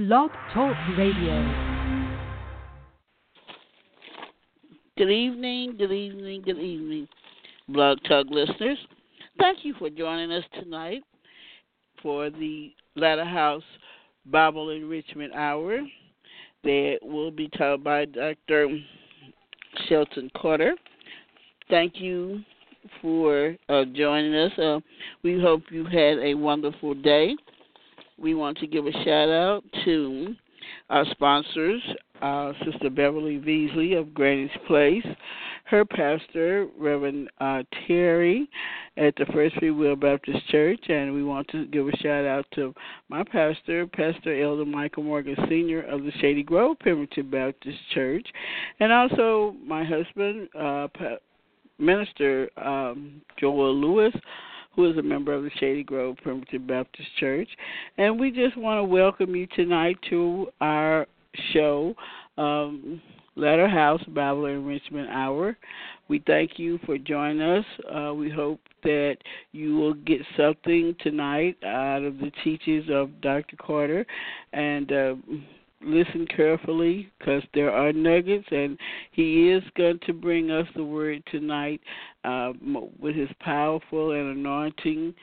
Blog Talk Radio. Good evening, good evening, good evening, Blog Talk listeners. Thank you for joining us tonight for the Latter House Bible Enrichment Hour that will be taught by Dr. Shelton Carter. Thank you for joining us. We hope you had a wonderful day. We want to give a shout out to our sponsors, Sister Beverly Beasley of Granny's Place, her pastor, Reverend Terry, at the First Free Will Baptist Church, and we want to give a shout out to my pastor, Pastor Elder Michael Morgan Sr. of the Shady Grove Primitive Baptist Church, and also my husband, Minister Joel Lewis, who is a member of the Shady Grove Primitive Baptist Church. And we just want to welcome you tonight to our show, Latter House Bible Enrichment Hour. We thank you for joining us. We hope that you will get something tonight out of the teachings of Dr. Carter, and listen carefully, because there are nuggets, and he is going to bring us the word tonight with his powerful and anointing.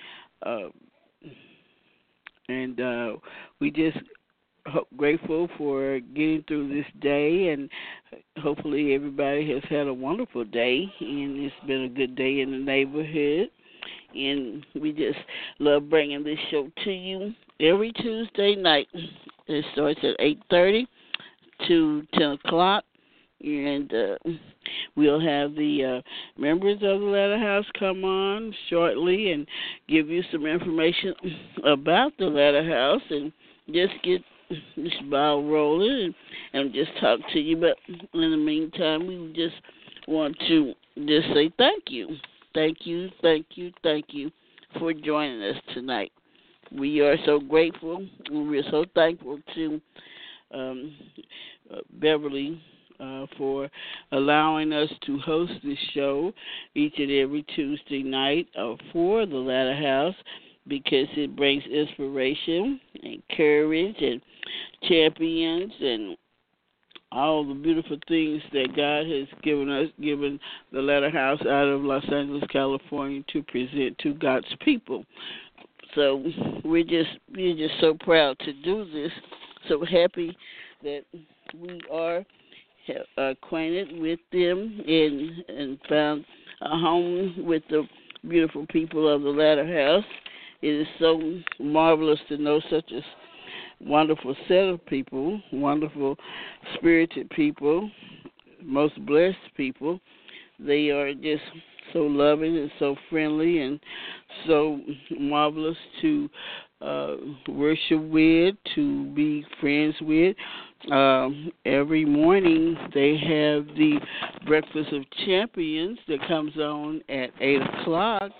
And we just grateful for getting through this day, and hopefully everybody has had a wonderful day, and it's been a good day in the neighborhood. And we just love bringing this show to you every Tuesday night. It starts at 8:30 to 10 o'clock, and we'll have the members of the Latter House come on shortly and give you some information about the Latter House and just get this ball rolling and just talk to you. But in the meantime, we just want to just say thank you. Thank you, thank you, thank you for joining us tonight. We are so grateful, and we're so thankful to Beverly for allowing us to host this show each and every Tuesday night for the Latter House, because it brings inspiration and courage and champions and all the beautiful things that God has given the Latter House out of Los Angeles, California, to present to God's people. So we're just so proud to do this. So happy that we are acquainted with them and found a home with the beautiful people of the Latter House. It is so marvelous to know such a wonderful set of people, wonderful spirited people, most blessed people. They are just so loving and so friendly and so marvelous to worship with, to be friends with. Every morning they have the Breakfast of Champions that comes on at 8 o'clock.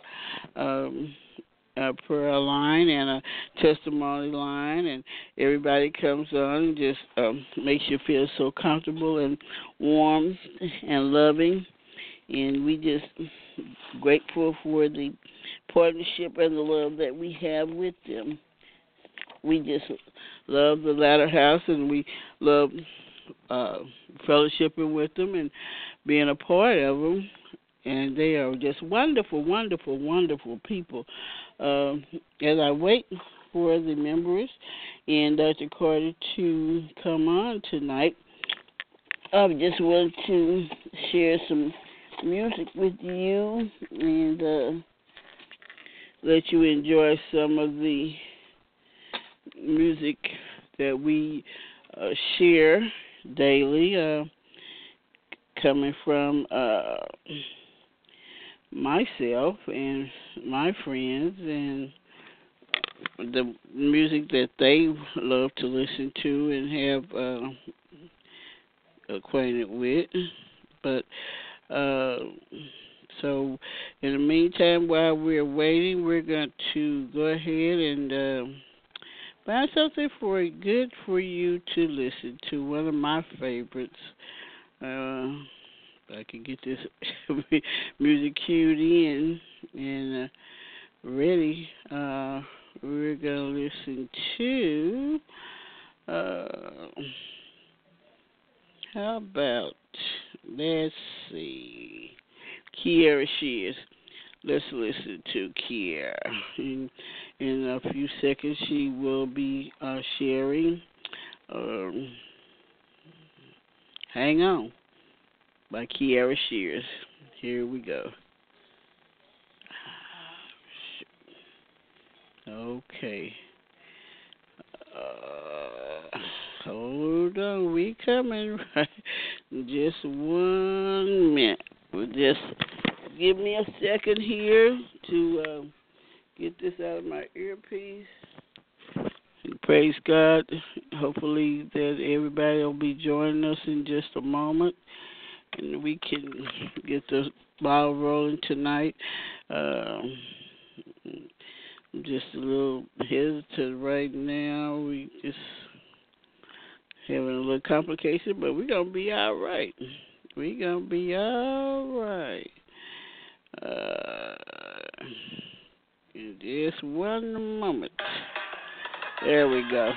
A prayer line and a testimony line, and everybody comes on and just makes you feel so comfortable and warm and loving. And we just grateful for the partnership and the love that we have with them. We just love the Latter House, and we love fellowshipping with them and being a part of them. And they are just wonderful, wonderful, wonderful people. As I wait for the members and Dr. Carter to come on tonight, I just want to share some music with you and let you enjoy some of the music that we share daily, coming from myself and my friends, and the music that they love to listen to and have acquainted with. But so in the meantime, while we're waiting, we're going to go ahead and find something good for you to listen to. One of my favorites. I can get this music cued in and ready. We're going to listen to Uh, how about, let's see, Kiera Shears. Let's listen to Kiera. In a few seconds, she will be sharing um, Hang On by Kiera Shears. Here we go. Okay. Hold on, we coming right. Just 1 minute. Just give me a second here to get this out of my earpiece. And praise God. Hopefully that everybody will be joining us in just a moment, and we can get the ball rolling tonight. Um, I'm just a little hesitant right now. We just having a little complication, but we're gonna be all right. We're gonna be all right. Uh, in just 1 moment. There we go.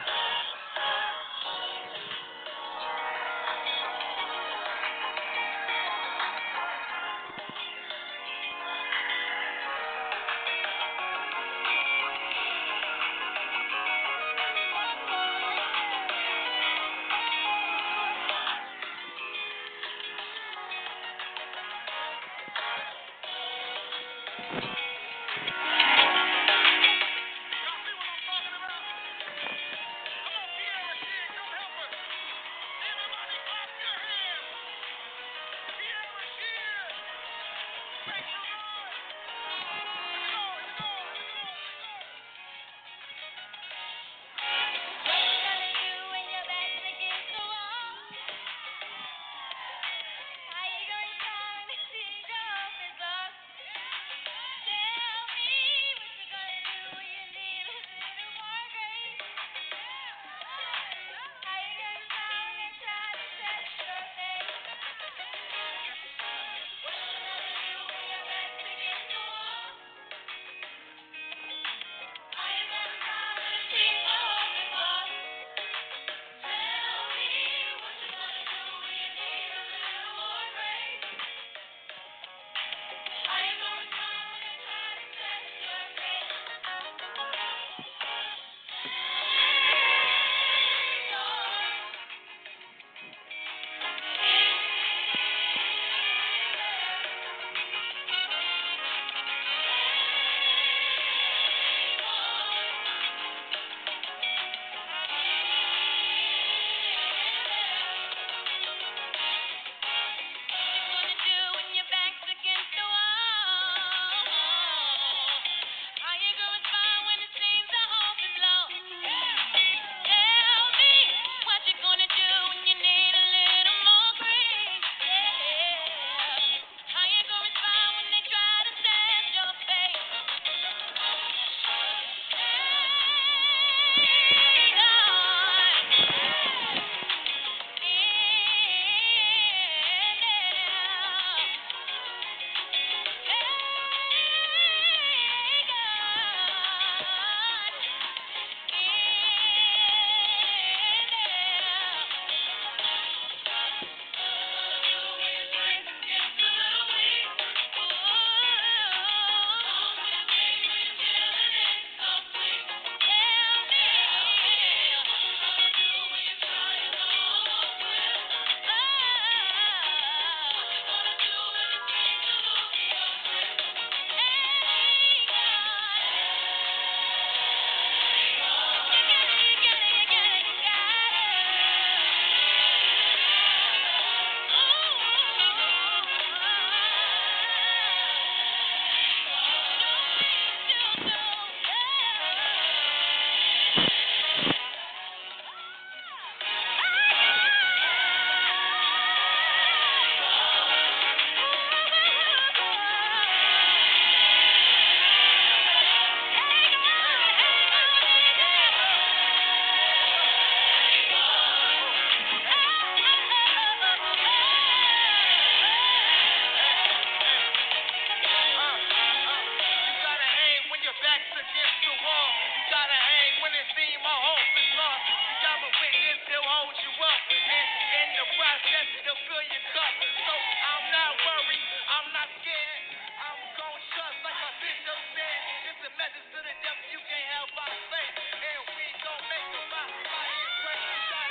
fill your cup. So I'm not worried, I'm not scared. I'm gon' trust like my bishop said. It's a message to the devil you can't help but say. And we gon' make the body praise.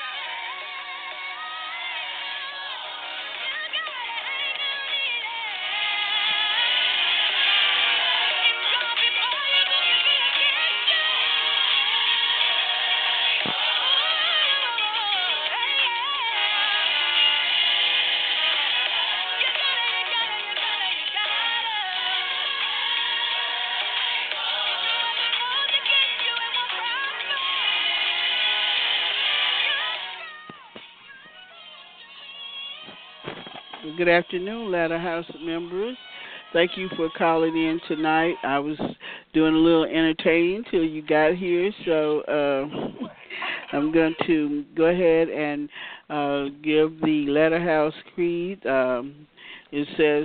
Good afternoon, Ladder House members. Thank you for calling in tonight. I was doing a little entertaining till you got here, so I'm going to go ahead and give the Ladder House Creed. It says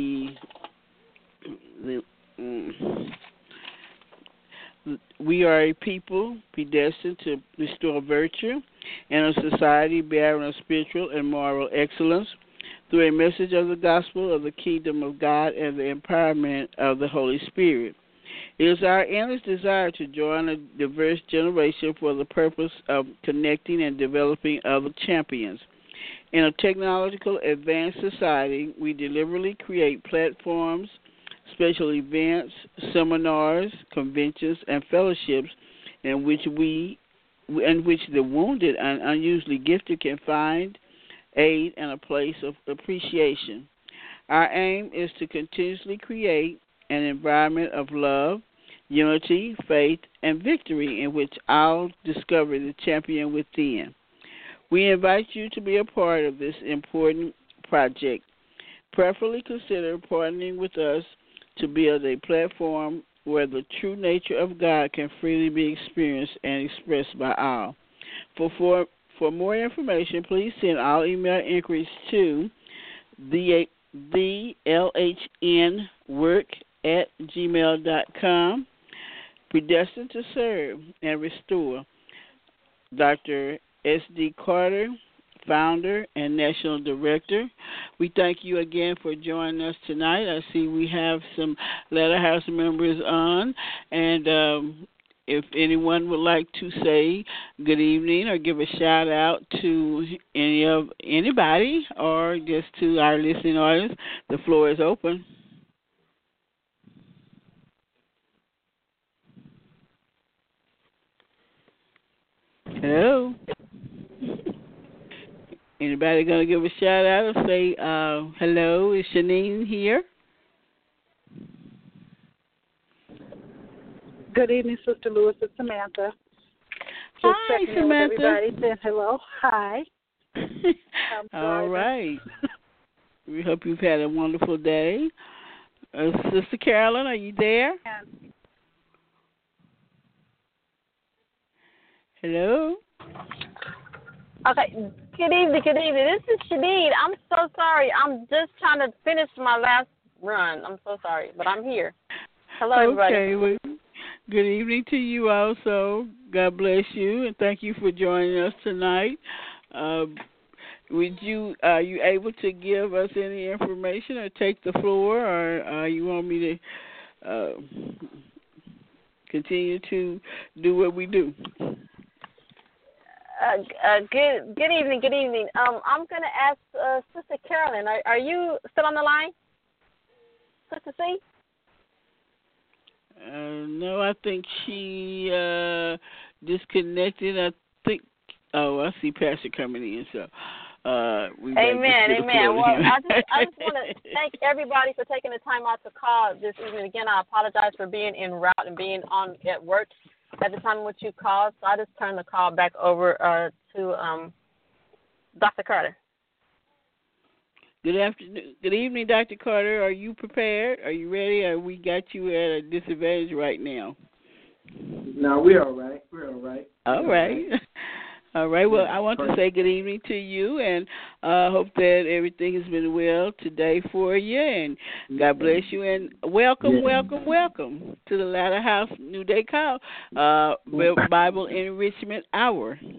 we are a people predestined to restore virtue in a society bearing a spiritual and moral excellence through a message of the gospel of the kingdom of God and the empowerment of the Holy Spirit. It is our endless desire to join a diverse generation for the purpose of connecting and developing other champions. In a technological advanced society, we deliberately create platforms, special events, seminars, conventions, and fellowships in which the wounded and unusually gifted can find aid, and a place of appreciation. Our aim is to continuously create an environment of love, unity, faith, and victory in which all discover the champion within. We invite you to be a part of this important project. Prayerfully consider partnering with us to build a platform where the true nature of God can freely be experienced and expressed by all. For more information, please send all email inquiries to thelhnwork@gmail.com. Predestined to serve and restore. Dr. S.D. Carter, founder and national director. We thank you again for joining us tonight. I see we have some Ladder House members on, and if anyone would like to say good evening or give a shout out to anybody or just to our listening audience, the floor is open. Hello. Anybody going to give a shout out or say hello? Is Shanine here? Good evening, Sister Lewis. It's Samantha. Just Hi, checking Samantha. in with everybody. Saying hello. Hi. All right. We hope you've had a wonderful day. Sister Carolyn, are you there? Hello? Okay. Good evening. This is Shadid. I'm so sorry. I'm just trying to finish my last run. I'm so sorry, but I'm here. Hello, everybody. Okay. Well, good evening to you also. God bless you, and thank you for joining us tonight. Are you able to give us any information or take the floor, or you want me to continue to do what we do? Good evening. I'm going to ask Sister Carolyn. Are you still on the line, Sister C? No, I think she disconnected. I think. Oh, I see Pastor coming in. So, Amen. Well, I just want to thank everybody for taking the time out to call this evening. Again, I apologize for being en route and being on at work at the time in which you called. So I just turned the call back over to Dr. Carter. Good afternoon. Good evening, Dr. Carter. Are you prepared? Are you ready? Or we got you at a disadvantage right now? No, we're all right. All right. All right. Well, I want to say good evening to you, and hope that everything has been well today for you, and God bless you, and welcome to the Ladder House New Day Call Bible Enrichment Hour.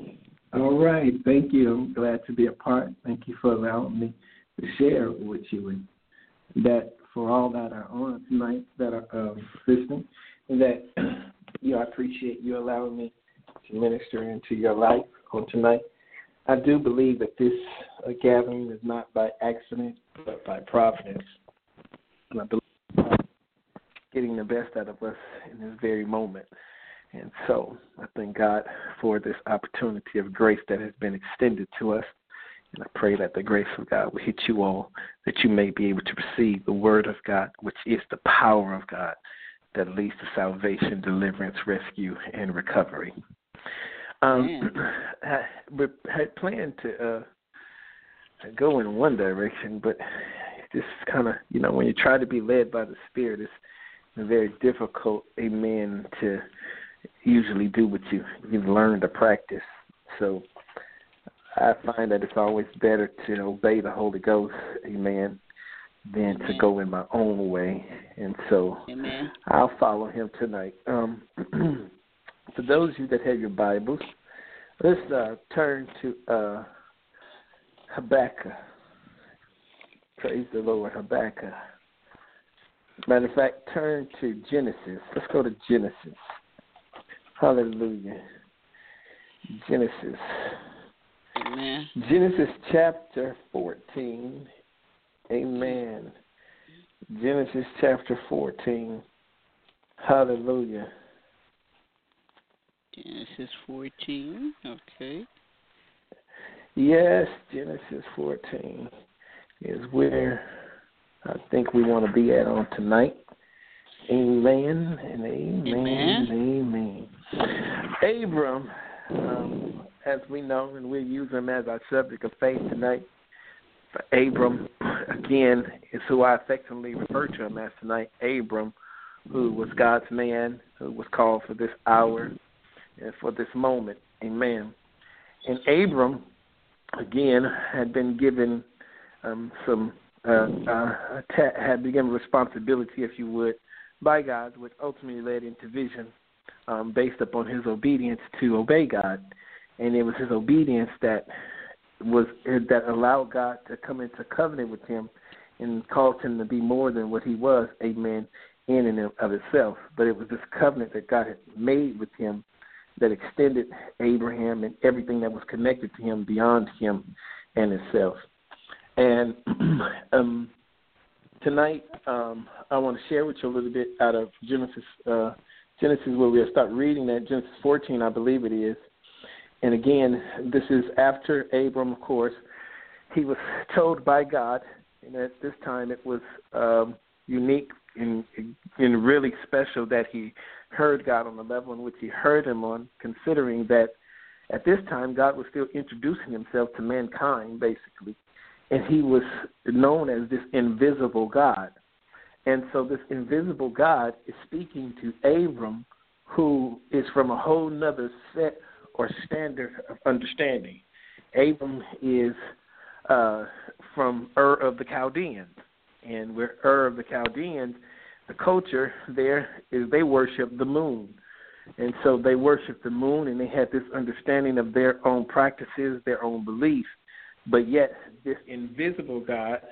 All right. Thank you. I'm glad to be a part. Thank you for allowing me to share with you. And that for all that are on tonight that are listening, that I appreciate you allowing me to minister into your life on tonight. I do believe that this gathering is not by accident, but by providence. And I believe getting the best out of us in this very moment. And so I thank God for this opportunity of grace that has been extended to us. And I pray that the grace of God will hit you all, that you may be able to receive the word of God, which is the power of God that leads to salvation, deliverance, rescue, and recovery. I had planned to go in one direction, but just kind of, when you try to be led by the Spirit, it's very difficult, amen, to usually do what you've learned to practice. So I find that it's always better to obey the Holy Ghost, amen, than to go in my own way. And so I'll follow him tonight. For those of you that have your Bibles, let's turn to Habakkuk. Praise the Lord, Habakkuk. Matter of fact, turn to Genesis. Let's go to Genesis. Hallelujah. Genesis. Amen. Genesis chapter 14. Amen. Genesis chapter 14. Hallelujah. Genesis 14. Okay. Yes, Genesis 14 is where I think we want to be at on tonight. Amen and amen and amen. Abram, as we know, and we'll use him as our subject of faith tonight. Abram, again, is who I affectionately refer to him as tonight. Abram, who was God's man, who was called for this hour and for this moment. Amen. And Abram, again, had been given had been given responsibility, if you would, by God, which ultimately led into vision based upon his obedience to obey God. And it was his obedience that allowed God to come into covenant with him and caused him to be more than what he was, amen, in and of itself. But it was this covenant that God had made with him that extended Abraham and everything that was connected to him beyond him and himself. And tonight I want to share with you a little bit out of Genesis, where we'll start reading that, Genesis 14, I believe it is. And again, this is after Abram, of course. He was told by God, and at this time it was unique and really special that he heard God on the level in which he heard him on, considering that at this time God was still introducing himself to mankind, basically. And he was known as this invisible God. And so this invisible God is speaking to Abram, who is from a whole nother set or standard of understanding. Abram is from Ur of the Chaldeans. And where Ur of the Chaldeans, the culture there is they worship the moon. And so they worship the moon, and they had this understanding of their own practices, their own beliefs. But yet this invisible God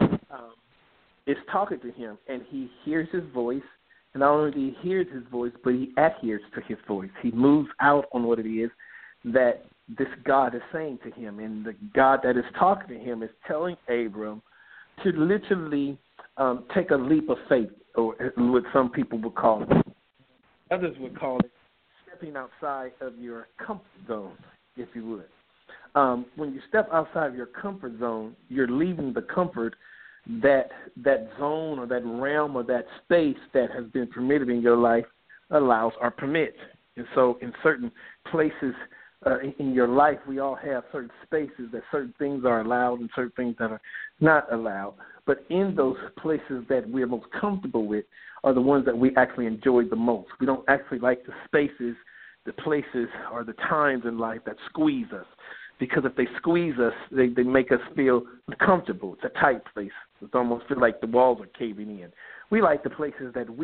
is talking to him, and he hears his voice. And not only do he hears his voice, but he adheres to his voice. He moves out on what it is that this God is saying to him. And the God that is talking to him is telling Abram to literally take a leap of faith, or what some people would call it. Others would call it stepping outside of your comfort zone, if you would. When you step outside of your comfort zone, you're leaving the comfort that zone or that realm or that space that has been permitted in your life allows or permits. And so in certain places in your life, we all have certain spaces that certain things are allowed and certain things that are not allowed. But in those places that we're most comfortable with are the ones that we actually enjoy the most. We don't actually like the spaces, the places, or the times in life that squeeze us. Because if they squeeze us, they make us feel uncomfortable. It's a tight place. It almost feels like the walls are caving in. We like the places that we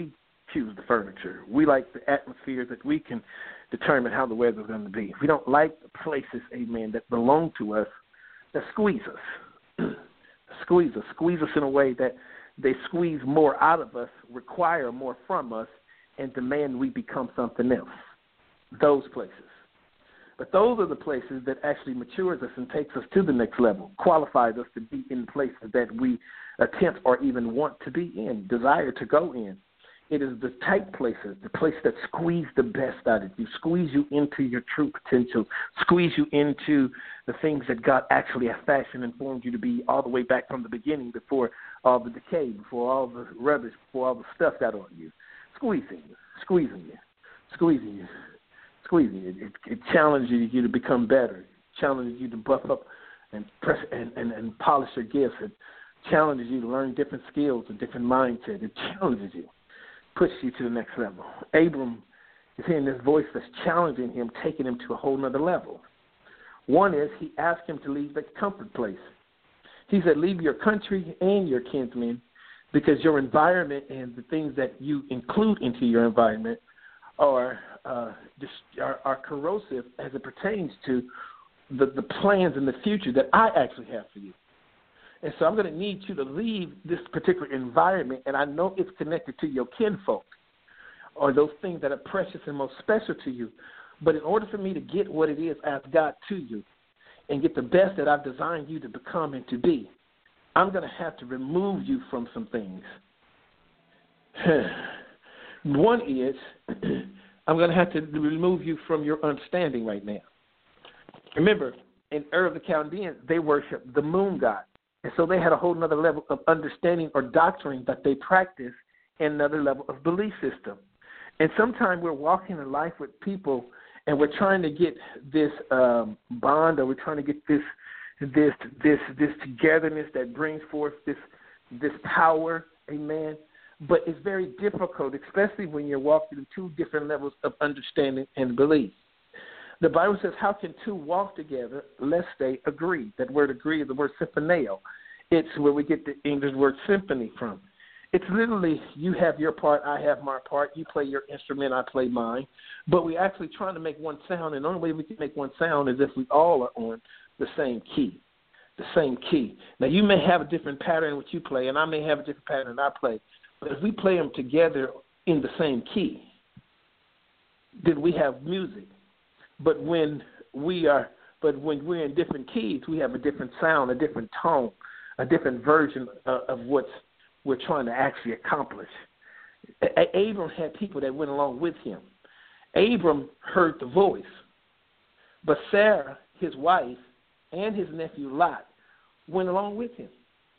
choose the furniture. We like the atmosphere that we can determine how the weather's going to be. We don't like the places, amen, that belong to us that squeeze us. Squeeze us in a way that they squeeze more out of us, require more from us, and demand we become something else. Those places. But those are the places that actually matures us and takes us to the next level, qualifies us to be in places that we attempt or even want to be in, desire to go in. It is the type places, the place that squeeze the best out of you, squeeze you into your true potential, squeeze you into the things that God actually has fashioned and formed you to be all the way back from the beginning, before all the decay, before all the rubbish, before all the stuff got on you. Squeezing you. It challenges you to become better. It challenges you to buff up and press and polish your gifts. It challenges you to learn different skills, a different mindset. It challenges you, pushes you to the next level. Abram is hearing this voice that's challenging him, taking him to a whole nother level. One is he asked him to leave the comfort place. He said, leave your country and your kinsmen, because your environment and the things that you include into your environment are corrosive as it pertains to the plans in the future that I actually have for you. And so I'm going to need you to leave this particular environment, and I know it's connected to your kinfolk or those things that are precious and most special to you. But in order for me to get what it is I've got to you and get the best that I've designed you to become and to be, I'm going to have to remove you from some things. One is I'm going to have to remove you from your understanding right now. Remember, in Ur of the Chaldeans, they worshiped the moon god. And so they had a whole other level of understanding or doctrine that they practiced, and another level of belief system. And sometimes we're walking in life with people and we're trying to get this bond, or we're trying to get this togetherness that brings forth this power, amen. But it's very difficult, especially when you're walking in two different levels of understanding and belief. The Bible says, how can two walk together lest they agree? That word agree is the word symphoneo. It's where we get the English word symphony from. It's literally, you have your part, I have my part, you play your instrument, I play mine. But we're actually trying to make one sound, and the only way we can make one sound is if we all are on the same key. The same key. Now, you may have a different pattern which you play, and I may have a different pattern I play. But if we play them together in the same key, then we have music. But when we're in different keys, we have a different sound, a different tone, a different version of what we're trying to actually accomplish. Abram had people that went along with him. Abram heard the voice, but Sarah, his wife, and his nephew Lot went along with him.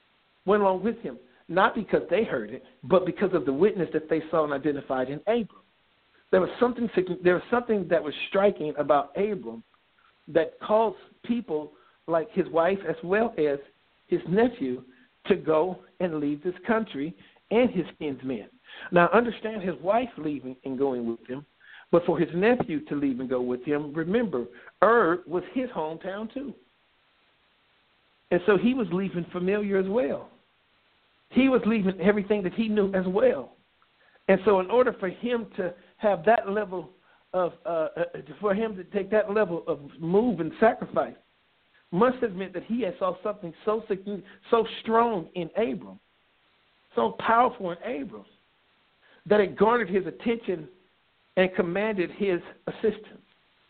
Not because they heard it, but because of the witness that they saw and identified in Abram. There was something that was striking about Abram that caused people like his wife as well as his nephew to go and leave this country and his kinsmen. Now, understand his wife leaving and going with him, but for his nephew to leave and go with him, remember, Ur was his hometown too. And so he was leaving familiar as well. He was leaving everything that he knew as well. And so in order for him to have that level of, for him to take that level of move and sacrifice, must have meant that he had saw something so strong in Abram, so powerful in Abram, that it garnered his attention and commanded his assistance.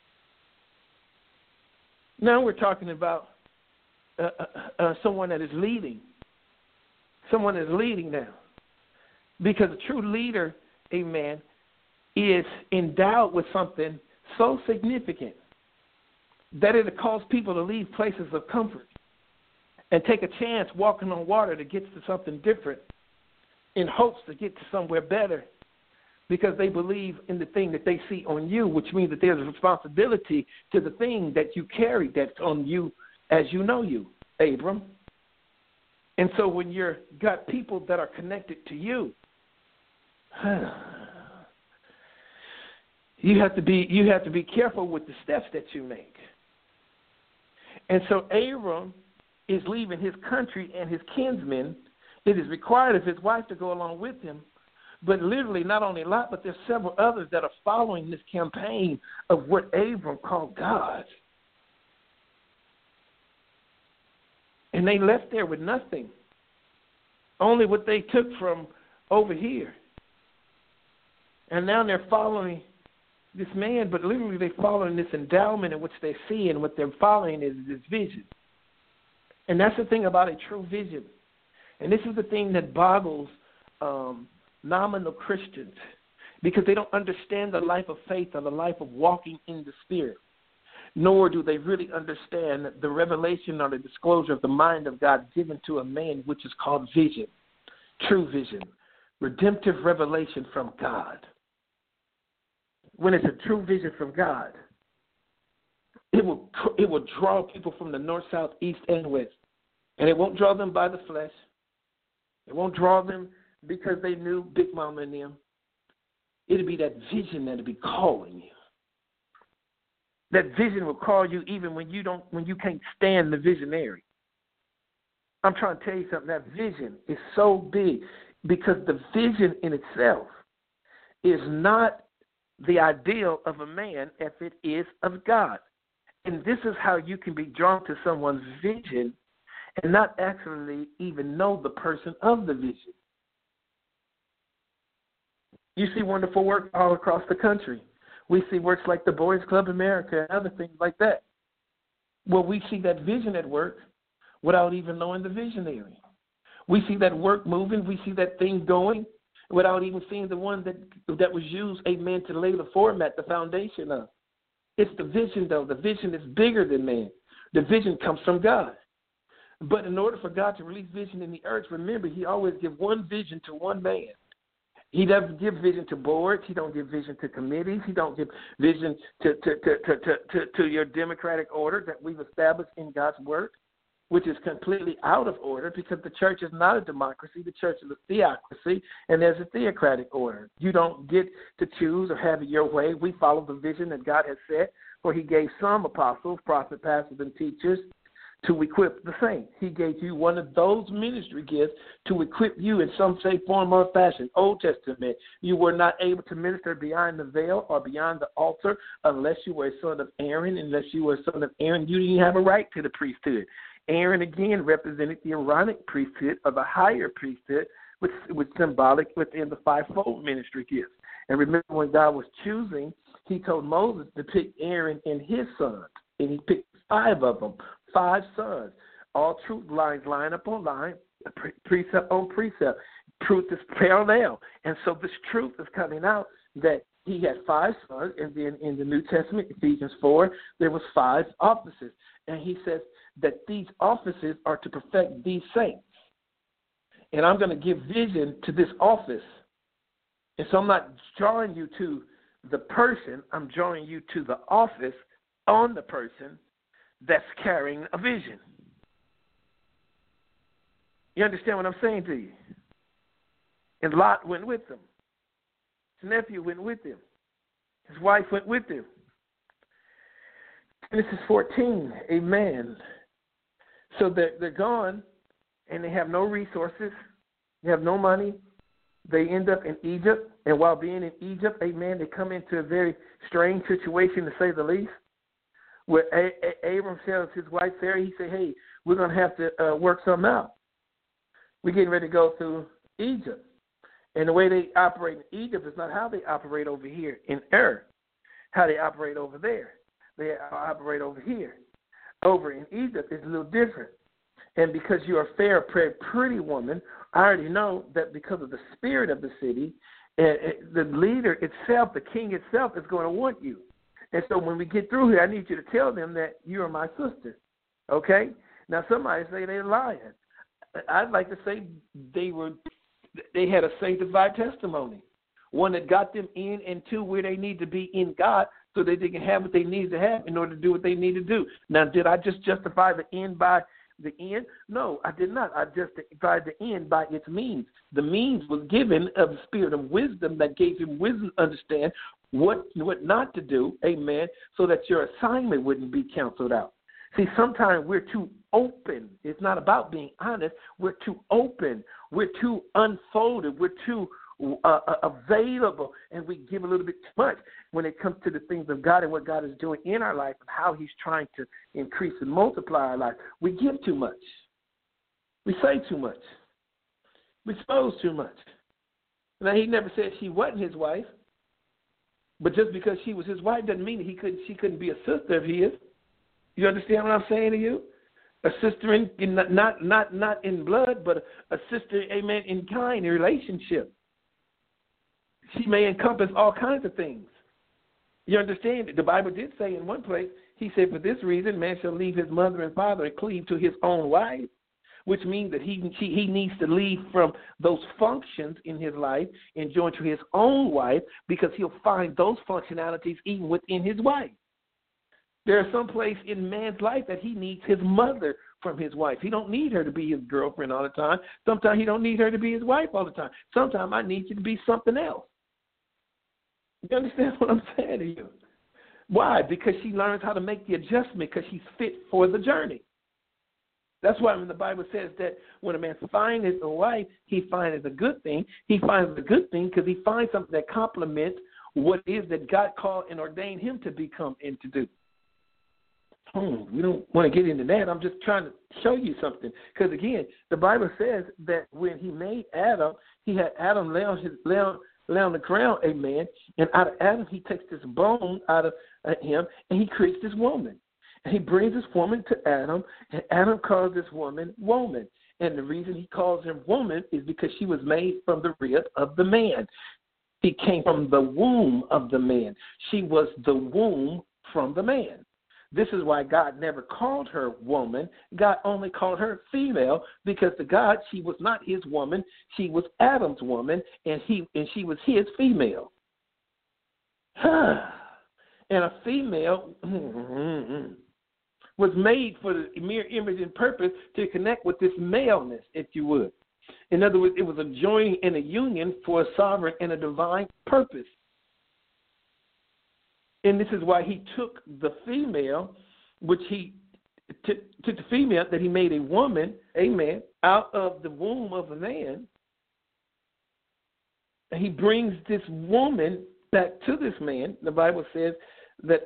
Now we're talking about someone that is leading. Someone is leading now. Because a true leader, amen, is endowed with something so significant that it'll cause people to leave places of comfort and take a chance walking on water to get to something different in hopes to get to somewhere better, because they believe in the thing that they see on you, which means that there's a responsibility to the thing that you carry that's on you as you know you, Abram. And so when you're got people that are connected to you, you have to be careful with the steps that you make. And so Abram is leaving his country and his kinsmen. It is required of his wife to go along with him. But literally, not only Lot, but there's several others that are following this campaign of what Abram called God. And they left there with nothing, only what they took from over here. And now they're following this man, but literally they're following this endowment in which they see, and what they're following is this vision. And that's the thing about a true vision. And this is the thing that boggles nominal Christians, because they don't understand the life of faith or the life of walking in the Spirit, nor do they really understand the revelation or the disclosure of the mind of God given to a man, which is called vision, true vision, redemptive revelation from God. When it's a true vision from God, it will draw people from the north, south, east, and west. And it won't draw them by the flesh. It won't draw them because they knew Big Mama and them. It'll be that vision that'll be calling you. That vision will call you even when you can't stand the visionary. I'm trying to tell you something. That vision is so big because the vision in itself is not the ideal of a man if it is of God. And this is how you can be drawn to someone's vision and not actually even know the person of the vision. You see wonderful work all across the country. We see works like the Boys Club America and other things like that. Well, we see that vision at work without even knowing the visionary. We see that work moving. We see that thing going without even seeing the one that was used, amen, to lay the format, the foundation of. It's the vision, though. The vision is bigger than man. The vision comes from God. But in order for God to release vision in the earth, remember, he always gives one vision to one man. He doesn't give vision to boards. He don't give vision to committees. He don't give vision to your democratic order that we've established in God's word, which is completely out of order because the church is not a democracy. The church is a theocracy, and there's a theocratic order. You don't get to choose or have it your way. We follow the vision that God has set, for he gave some apostles, prophets, pastors, and teachers to equip the saints. He gave you one of those ministry gifts to equip you in some shape, form, or fashion. Old Testament, you were not able to minister beyond the veil or beyond the altar unless you were a son of Aaron. Unless you were a son of Aaron, you didn't have a right to the priesthood. Aaron, again, represented the Aaronic priesthood of a higher priesthood, which was symbolic within the fivefold ministry gifts. And remember, when God was choosing, he told Moses to pick Aaron and his sons, and he picked 5 of them, 5 sons. All truth lines line up on line, precept on precept. Truth is parallel. And so this truth is coming out that he had 5 sons, and then in the New Testament, Ephesians 4, there was 5 offices. And he says that these offices are to perfect these saints. And I'm going to give vision to this office. And so I'm not drawing you to the person, I'm drawing you to the office on the person that's carrying a vision. You understand what I'm saying to you? And Lot went with him. His nephew went with him. His wife went with him. Genesis 14, amen. So they're gone, and they have no resources. They have no money. They end up in Egypt, and while being in Egypt, amen, they come into a very strange situation, to say the least, where Abram tells his wife Sarah, he said, hey, we're going to have to work something out. We're getting ready to go through Egypt. And the way they operate in Egypt is not how they operate over here in Ur, how they operate over there. They operate over here. Over in Egypt is a little different. And because you're a fair, pretty woman, I already know that because of the spirit of the city, the leader itself, the king itself, is going to want you. And so when we get through here, I need you to tell them that you are my sister. Okay? Now, somebody say they're lying. I'd like to say they had a sanctified testimony, one that got them in and to where they need to be in God so that they can have what they need to have in order to do what they need to do. Now, did I just justify the end by the end? No, I did not. I justified the end by its means. The means was given of the spirit of wisdom that gave him wisdom to understand what not to do, amen, so that your assignment wouldn't be canceled out. See, sometimes we're too open. It's not about being honest. We're too open. We're too unfolded. We're too available, and we give a little bit too much when it comes to the things of God and what God is doing in our life and how he's trying to increase and multiply our life. We give too much. We say too much. We expose too much. Now, he never said she wasn't his wife, but just because she was his wife doesn't mean that she couldn't be a sister of his. You understand what I'm saying to you? A sister in not in blood, but a sister, amen, in kind, in relationship. She may encompass all kinds of things. You understand? The Bible did say in one place, he said, for this reason, man shall leave his mother and father and cleave to his own wife, which means that he needs to leave from those functions in his life and join to his own wife, because he'll find those functionalities even within his wife. There are some place in man's life that he needs his mother from his wife. He don't need her to be his girlfriend all the time. Sometimes he don't need her to be his wife all the time. Sometimes I need you to be something else. You understand what I'm saying to you? Why? Because she learns how to make the adjustment because she's fit for the journey. That's why when the Bible says that when a man finds a wife, he finds a good thing. He finds a good thing because he finds something that complements what it is that God called and ordained him to become and to do. We don't want to get into that. I'm just trying to show you something. Because, again, the Bible says that when he made Adam, he had Adam lay on the ground, amen, and out of Adam he takes this bone out of him, and he creates this woman. And he brings this woman to Adam, and Adam calls this woman woman. And the reason he calls her woman is because she was made from the rib of the man. She came from the womb of the man. She was the womb from the man. This is why God never called her woman. God only called her female, because to God she was not his woman. She was Adam's woman, and she was his female. And a female was made for the mere image and purpose to connect with this maleness, if you would. In other words, it was a joining and a union for a sovereign and a divine purpose. And this is why he took the female, which he took the female that he made a woman, amen, out of the womb of a man. And he brings this woman back to this man. The Bible says that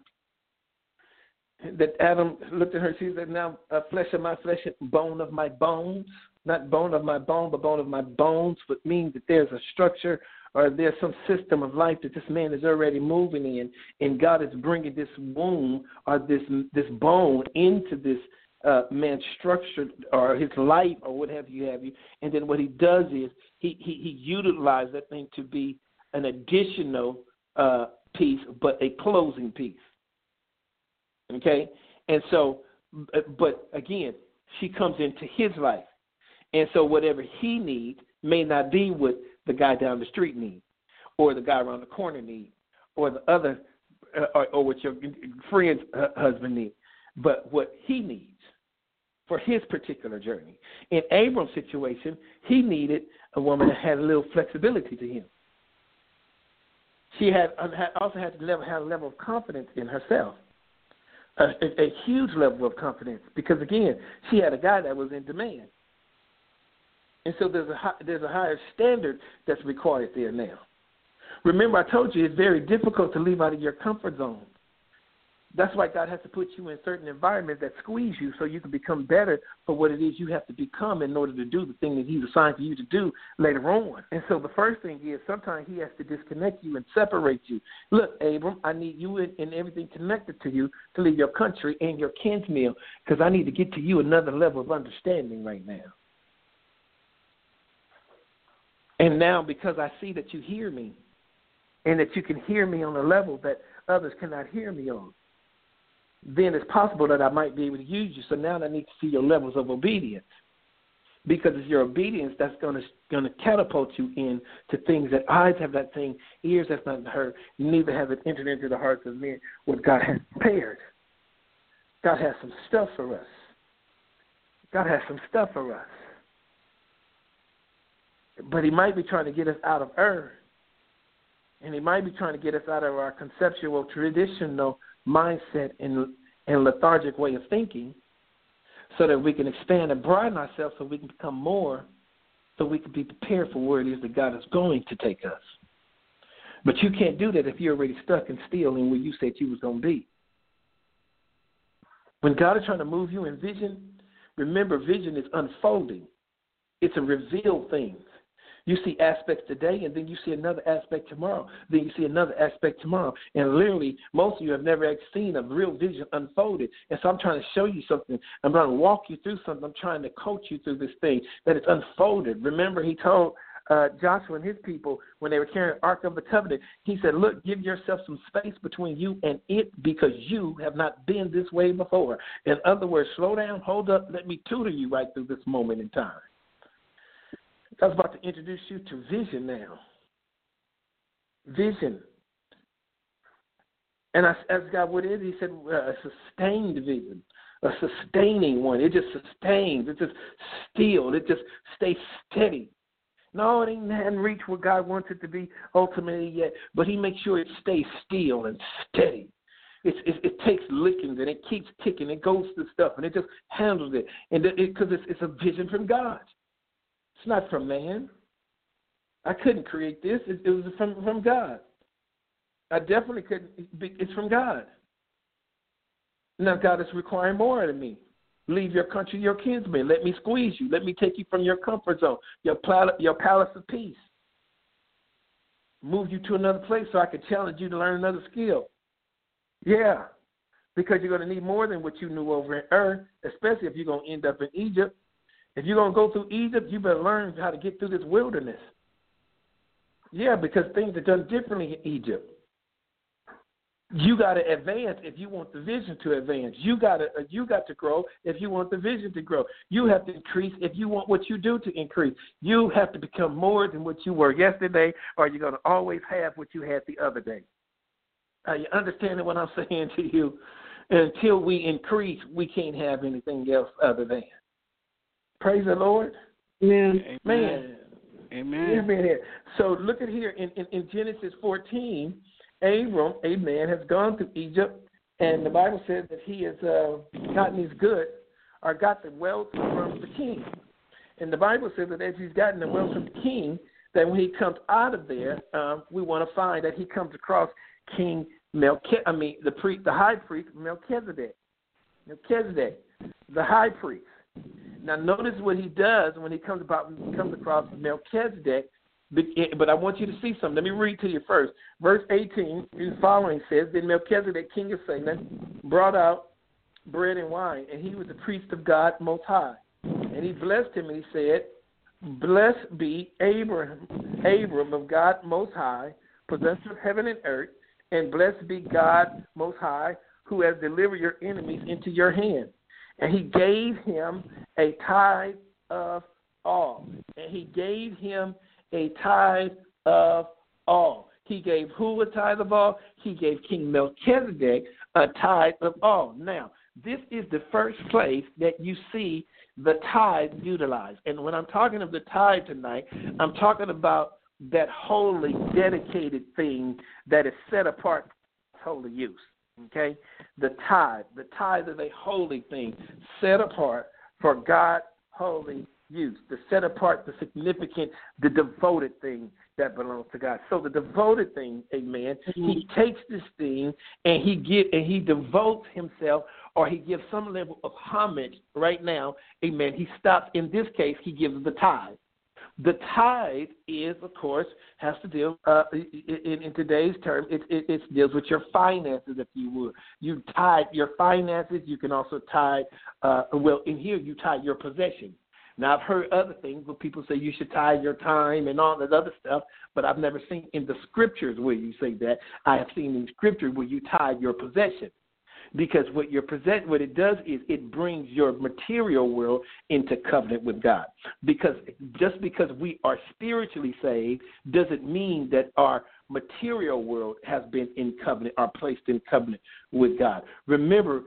Adam looked at her. She said, now flesh of my flesh, bone of my bones. Not bone of my bone, but bone of my bones, but means that there's a structure or there's some system of life that this man is already moving in, and God is bringing this womb or this bone into this man's structure or his life or what have you. And then what he does is he utilizes that thing to be an additional piece, but a closing piece. Okay? And so, but again, she comes into his life. And so whatever he needs may not be what the guy down the street needs, or the guy around the corner needs, or the other, or what your friend's husband needs, but what he needs for his particular journey. In Abram's situation, he needed a woman that had a little flexibility to him. She also had to have a level of confidence in herself, a huge level of confidence, because, again, she had a guy that was in demand. And so there's a higher standard that's required there now. Remember, I told you it's very difficult to leave out of your comfort zone. That's why God has to put you in certain environments that squeeze you so you can become better for what it is you have to become in order to do the thing that he's assigned for you to do later on. And so the first thing is sometimes he has to disconnect you and separate you. Look, Abram, I need you and everything connected to you to leave your country and your kinsmeal, because I need to get to you another level of understanding right now. And now, because I see that you hear me and that you can hear me on a level that others cannot hear me on, then it's possible that I might be able to use you. So now I need to see your levels of obedience, because it's your obedience that's going to catapult you into things that eyes have not seen, ears have not heard, neither has it entered into the hearts of men what God has prepared. God has some stuff for us. God has some stuff for us. But he might be trying to get us out of Ur, and he might be trying to get us out of our conceptual, traditional mindset and lethargic way of thinking, so that we can expand and broaden ourselves, so we can become more so we can be prepared for where it is that God is going to take us. But you can't do that if you're already stuck and still in where you said you was going to be. When God is trying to move you in vision, remember, vision is unfolding. It's a revealed thing. You see aspects today, and then you see another aspect tomorrow. Then you see another aspect tomorrow. And literally, most of you have never actually seen a real vision unfolded. And so I'm trying to show you something. I'm trying to walk you through something. I'm trying to coach you through this thing that it's unfolded. Remember, he told Joshua and his people, when they were carrying the Ark of the Covenant, he said, look, give yourself some space between you and it because you have not been this way before. In other words, slow down, hold up, let me tutor you right through this moment in time. I was about to introduce you to vision now. Vision. And I asked God what it is. He said a sustained vision, a sustaining one. It just sustains. It just still. It just stays steady. No, it hadn't reached where God wants it to be ultimately yet, but he makes sure it stays still and steady. It takes lickings and it keeps ticking. It goes through stuff and it just handles it. And because it's a vision from God. It's not from man. I couldn't create this. It was from God. I definitely couldn't. It's from God. Now God is requiring more of me. Leave your country, your kinsmen. Let me squeeze you. Let me take you from your comfort zone, your palace of peace. Move you to another place so I can challenge you to learn another skill. Yeah, because you're going to need more than what you knew over in Ur, especially if you're going to end up in Egypt. If you're going to go through Egypt, you better learn how to get through this wilderness. Yeah, because things are done differently in Egypt. You got to advance if you want the vision to advance. You got to grow if you want the vision to grow. You have to increase if you want what you do to increase. You have to become more than what you were yesterday, or you're going to always have what you had the other day. You understand what I'm saying to you? Until we increase, we can't have anything else other than. Praise the Lord. Amen. Man. Amen. Amen. So look at here in Genesis 14, Abram, a man, has gone to Egypt, and the Bible says that he has gotten his goods or got the wealth from the king. And the Bible says that as he's gotten the wealth from the king, that when he comes out of there, we want to find that he comes across King Melchizedek, the high priest Melchizedek. Melchizedek, the high priest. Now notice what he does when he comes across Melchizedek. But I want you to see something. Let me read to you first. Verse 18 and following says, then Melchizedek, king of Salem, brought out bread and wine, and he was the priest of God Most High. And he blessed him, and he said, blessed be Abram of God Most High, possessor of heaven and earth, and blessed be God Most High, who has delivered your enemies into your hand. And he gave him a tithe of all. And he gave him a tithe of all. He gave who a tithe of all? He gave King Melchizedek a tithe of all. Now, this is the first place that you see the tithe utilized. And when I'm talking of the tithe tonight, I'm talking about that holy, dedicated thing that is set apart for holy use. Okay? The tithe is a holy thing set apart for God's holy use. The set apart, the significant, the devoted thing that belongs to God. So the devoted thing, amen, he takes this thing and he devotes himself, or he gives some level of homage right now, amen. He stops, in this case, he gives the tithe. The tithe is, of course, has to deal, in today's term, it deals with your finances, if you would. You tithe your finances. You can also tithe, in here you tithe your possessions. Now, I've heard other things where people say you should tithe your time and all that other stuff, but I've never seen in the scriptures where you say that. I have seen in scripture where you tithe your possession. Because what it does is it brings your material world into covenant with God. Because just because we are spiritually saved doesn't mean that our material world has been in covenant or placed in covenant with God. Remember,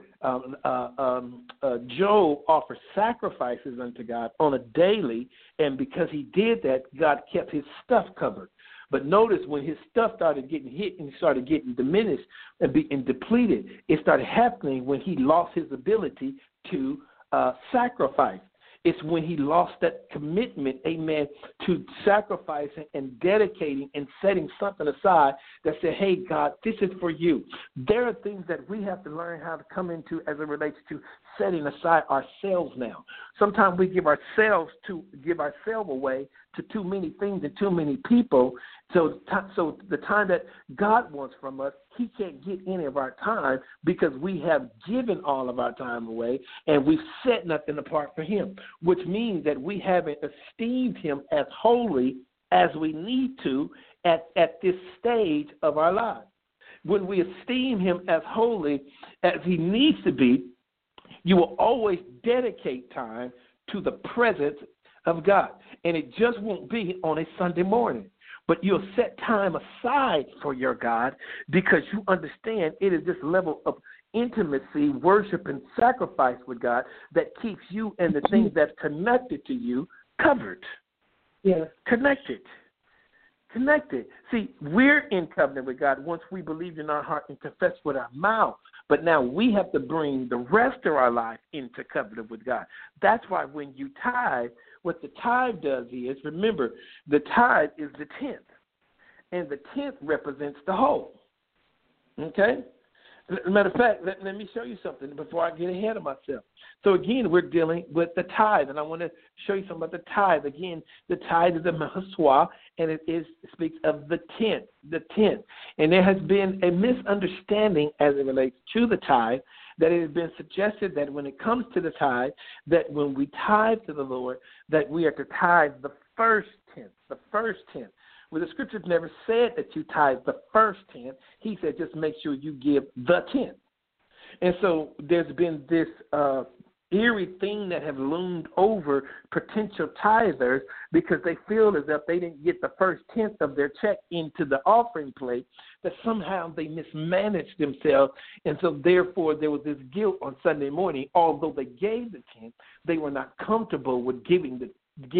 Job offered sacrifices unto God on a daily, and because he did that, God kept his stuff covered. But notice when his stuff started getting hit and started getting diminished and depleted, it started happening when he lost his ability to sacrifice. It's when he lost that commitment, amen, to sacrificing and dedicating and setting something aside that said, hey, God, this is for you. There are things that we have to learn how to come into as it relates to setting aside ourselves now. Sometimes we give ourselves away to too many things and too many people. So the time that God wants from us, he can't get any of our time because we have given all of our time away and we've set nothing apart for him, which means that we haven't esteemed him as holy as we need to at this stage of our lives. When we esteem him as holy as he needs to be, you will always dedicate time to the presence of God. And it just won't be on a Sunday morning. But you'll set time aside for your God because you understand it is this level of intimacy, worship, and sacrifice with God that keeps you and the things that's connected to you covered. Yes. Connected. See, we're in covenant with God once we believe in our heart and confess with our mouth. But now we have to bring the rest of our life into covenant with God. That's why when you tithe, what the tithe does is, remember, the tithe is the tenth, and the tenth represents the whole. Okay? Matter of fact, let me show you something before I get ahead of myself. So, again, we're dealing with the tithe, and I want to show you something about the tithe. Again, the tithe is a mahaswa, and it speaks of the tenth. And there has been a misunderstanding as it relates to the tithe, that it has been suggested that when it comes to the tithe, that when we tithe to the Lord, that we are to tithe the first tenth. Well, the scriptures never said that you tithe the first tenth. He said just make sure you give the tenth. And so there's been this eerie thing that have loomed over potential tithers because they feel as if they didn't get the first tenth of their check into the offering plate, that somehow they mismanaged themselves. And so therefore there was this guilt on Sunday morning. Although they gave the tenth, they were not comfortable with giving the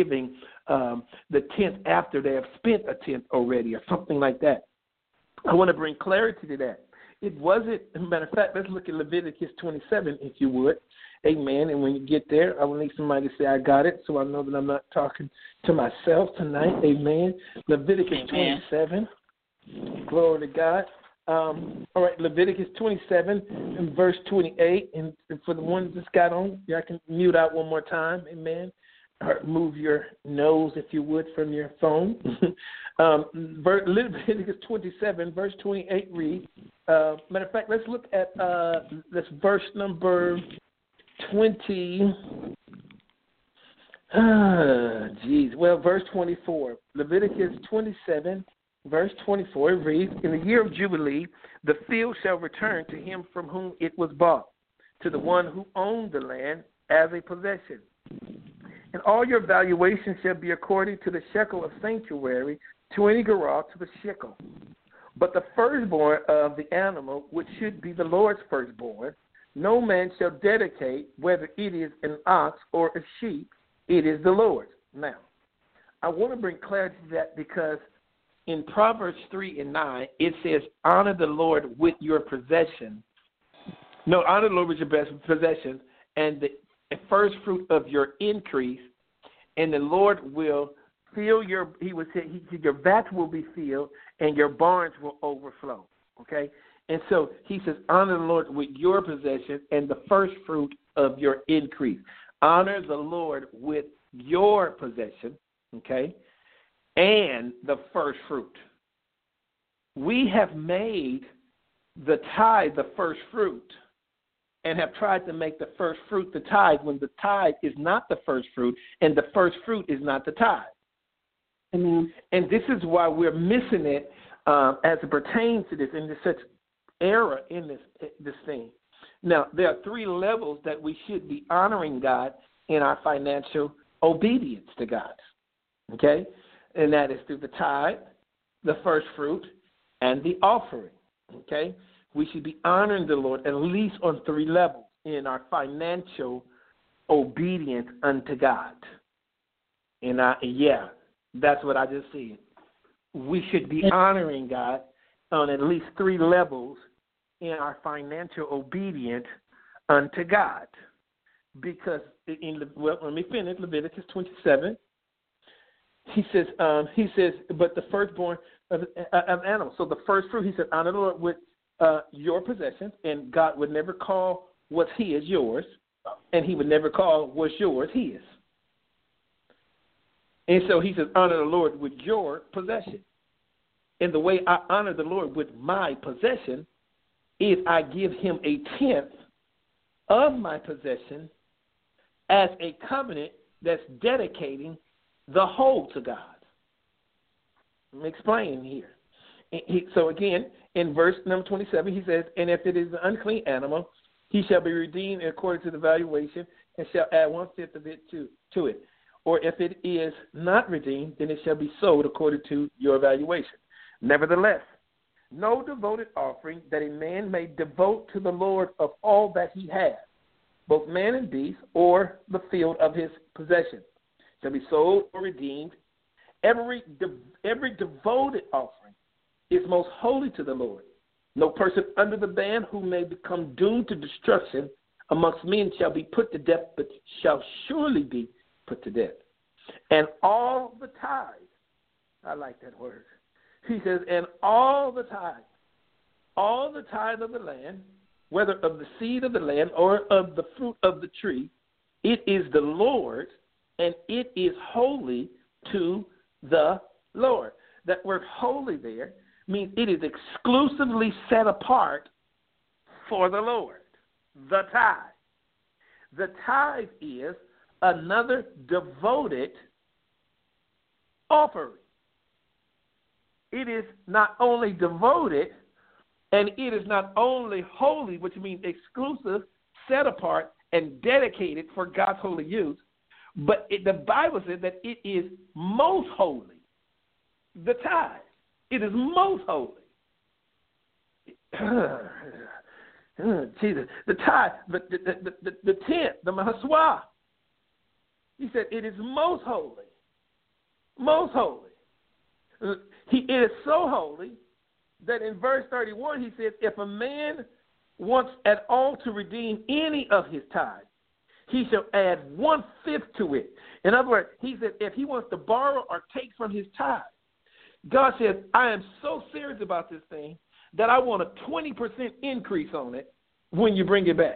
tenth after they have spent a tenth already or something like that. I want to bring clarity to that. It wasn't, as a matter of fact, let's look at Leviticus 27, if you would. Amen. And when you get there, I will need somebody to say, I got it, so I know that I'm not talking to myself tonight. Amen. Leviticus 27. Glory to God. All right, Leviticus 27 and verse 28. And for the ones that's got on, y'all can mute out one more time. Amen. Or move your nose, if you would, from your phone. Leviticus 27, verse 28 reads, matter of fact, let's look at this verse number 20. Verse 24. Leviticus 27, verse 24 reads, in the year of Jubilee, the field shall return to him from whom it was bought, to the one who owned the land as a possession. And all your valuation shall be according to the shekel of sanctuary, 20 gerah to the shekel. But the firstborn of the animal, which should be the Lord's firstborn, no man shall dedicate, whether it is an ox or a sheep, it is the Lord's. Now, I want to bring clarity to that because in Proverbs 3 and 9, it says, honor the Lord with your possession. No, honor the Lord with your best possession, and the first fruit of your increase, and the Lord will fill your vats will be filled, and your barns will overflow. Okay? And so he says, honor the Lord with your possession and the first fruit of your increase. Honor the Lord with your possession, okay, and the first fruit. We have made the tithe the first fruit and have tried to make the first fruit the tithe when the tithe is not the first fruit and the first fruit is not the tithe. Amen. And this is why we're missing it as it pertains to this, and there's such error in this thing. Now, there are three levels that we should be honoring God in our financial obedience to God, okay? And that is through the tithe, the first fruit, and the offering, okay? We should be honoring the Lord at least on three levels in our financial obedience unto God. And that's what I just said. We should be honoring God on at least three levels in our financial obedience unto God. because let me finish Leviticus 27. He says, but the firstborn of animals. So the first fruit, he said, honor the Lord with your possessions, and God would never call what's his yours, and he would never call what's yours his. And so he says, honor the Lord with your possession. And the way I honor the Lord with my possession is I give him a tenth of my possession as a covenant that's dedicating the whole to God. I'm explaining here. So again, in verse number 27, he says, and if it is an unclean animal, he shall be redeemed according to the valuation and shall add 1/5 of it to it. Or if it is not redeemed, then it shall be sold according to your valuation. Nevertheless, no devoted offering that a man may devote to the Lord of all that he has, both man and beast, or the field of his possession, shall be sold or redeemed. Every devoted offering is most holy to the Lord. No person under the ban who may become doomed to destruction amongst men shall be put to death, but shall surely be put to death. And all the tithes, I like that word. He says, and all the tithe of the land, whether of the seed of the land or of the fruit of the tree, it is the Lord, and it is holy to the Lord. That word holy there means it is exclusively set apart for the Lord. The tithe. The tithe is another devoted offering. It is not only devoted, and it is not only holy, which means exclusive, set apart, and dedicated for God's holy use, but the Bible says that it is most holy. The tithe. It is most holy. Jesus. The tithe, the tenth, the mahaswa. He said it is most holy. Most holy. It is so holy that in verse 31 he says, if a man wants at all to redeem any of his tithe, he shall add 1/5 to it. In other words, he said if he wants to borrow or take from his tithe, God says, I am so serious about this thing that I want a 20% increase on it when you bring it back.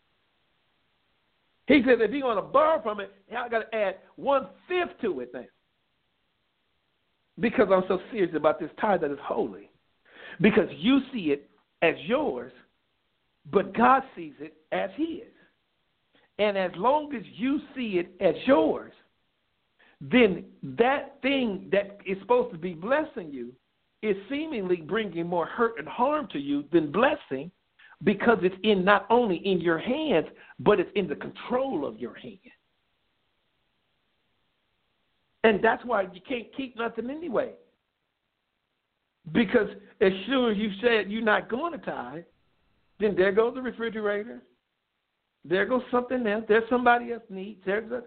He says if you want to borrow from it, I got to add 1/5 to it now. Because I'm so serious about this tithe that is holy. Because you see it as yours, but God sees it as his. And as long as you see it as yours, then that thing that is supposed to be blessing you is seemingly bringing more hurt and harm to you than blessing, because it's in not only in your hands, but it's in the control of your hand. And that's why you can't keep nothing anyway. Because as sure as you said you're not going to tithe, then there goes the refrigerator. There goes something else. There's somebody else needs.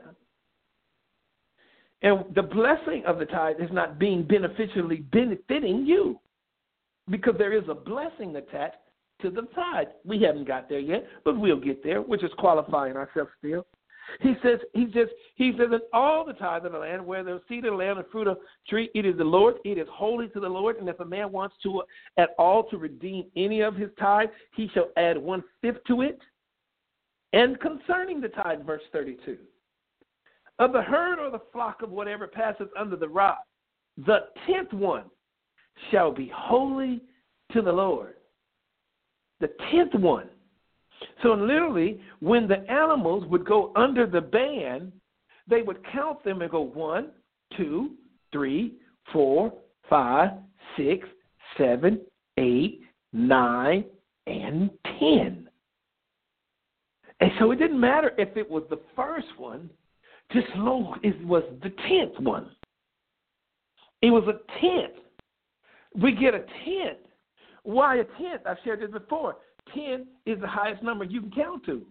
And the blessing of the tithe is not being benefiting you, because there is a blessing attached to the tithe. We haven't got there yet, but we'll get there. We're just qualifying ourselves still. He says, that all the tithe of the land, where the seed of the land and fruit of tree, it is the Lord, it is holy to the Lord. And if a man wants to at all to redeem any of his tithe, he shall add 1/5 to it. And concerning the tithe, verse 32, of the herd or the flock of whatever passes under the rod, the 10th one shall be holy to the Lord. The 10th one. So literally, when the animals would go under the ban, they would count them and go 1, 2, 3, 4, 5, 6, 7, 8, 9, and 10. And so it didn't matter if it was the first one, just long as it was the 10th one. It was a 10th. We get a 10th. Why a 10th? I've shared this before. 10 is the highest number you can count to.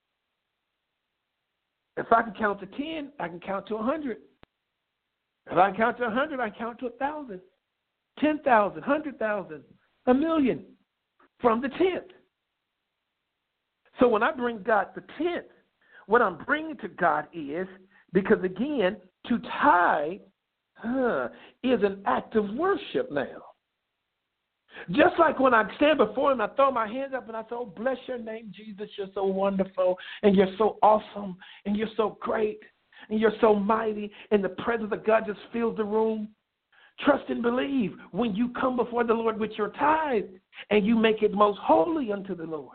If I can count to 10, I can count to 100. If I can count to 100, I can count to 1,000, 10,000, 100,000, 1,000,000 from the 10th. So when I bring God the 10th, what I'm bringing to God is, because again, to tithe is an act of worship now. Just like when I stand before him, I throw my hands up and I say, oh, bless your name, Jesus. You're so wonderful and you're so awesome and you're so great and you're so mighty, and the presence of God just fills the room. Trust and believe when you come before the Lord with your tithe and you make it most holy unto the Lord.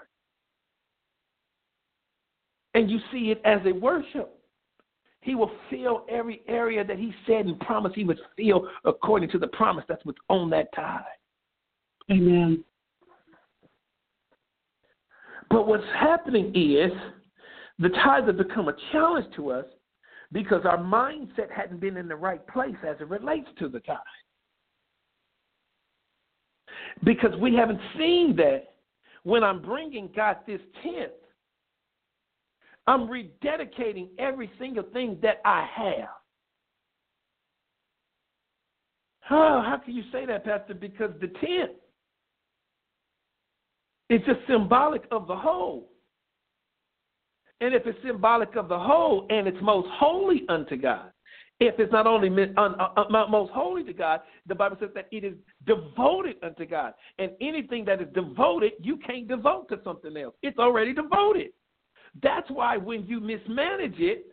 And you see it as a worship. He will fill every area that he said and promised he would fill according to the promise that's what's on that tithe. Amen. But what's happening is the tithe has become a challenge to us because our mindset hadn't been in the right place as it relates to the tithe. Because we haven't seen that when I'm bringing God this tenth, I'm rededicating every single thing that I have. Oh, how can you say that, Pastor? Because the tenth, it's just symbolic of the whole. And if it's symbolic of the whole and it's most holy unto God, if it's not only most holy to God, the Bible says that it is devoted unto God. And anything that is devoted, you can't devote to something else. It's already devoted. That's why when you mismanage it,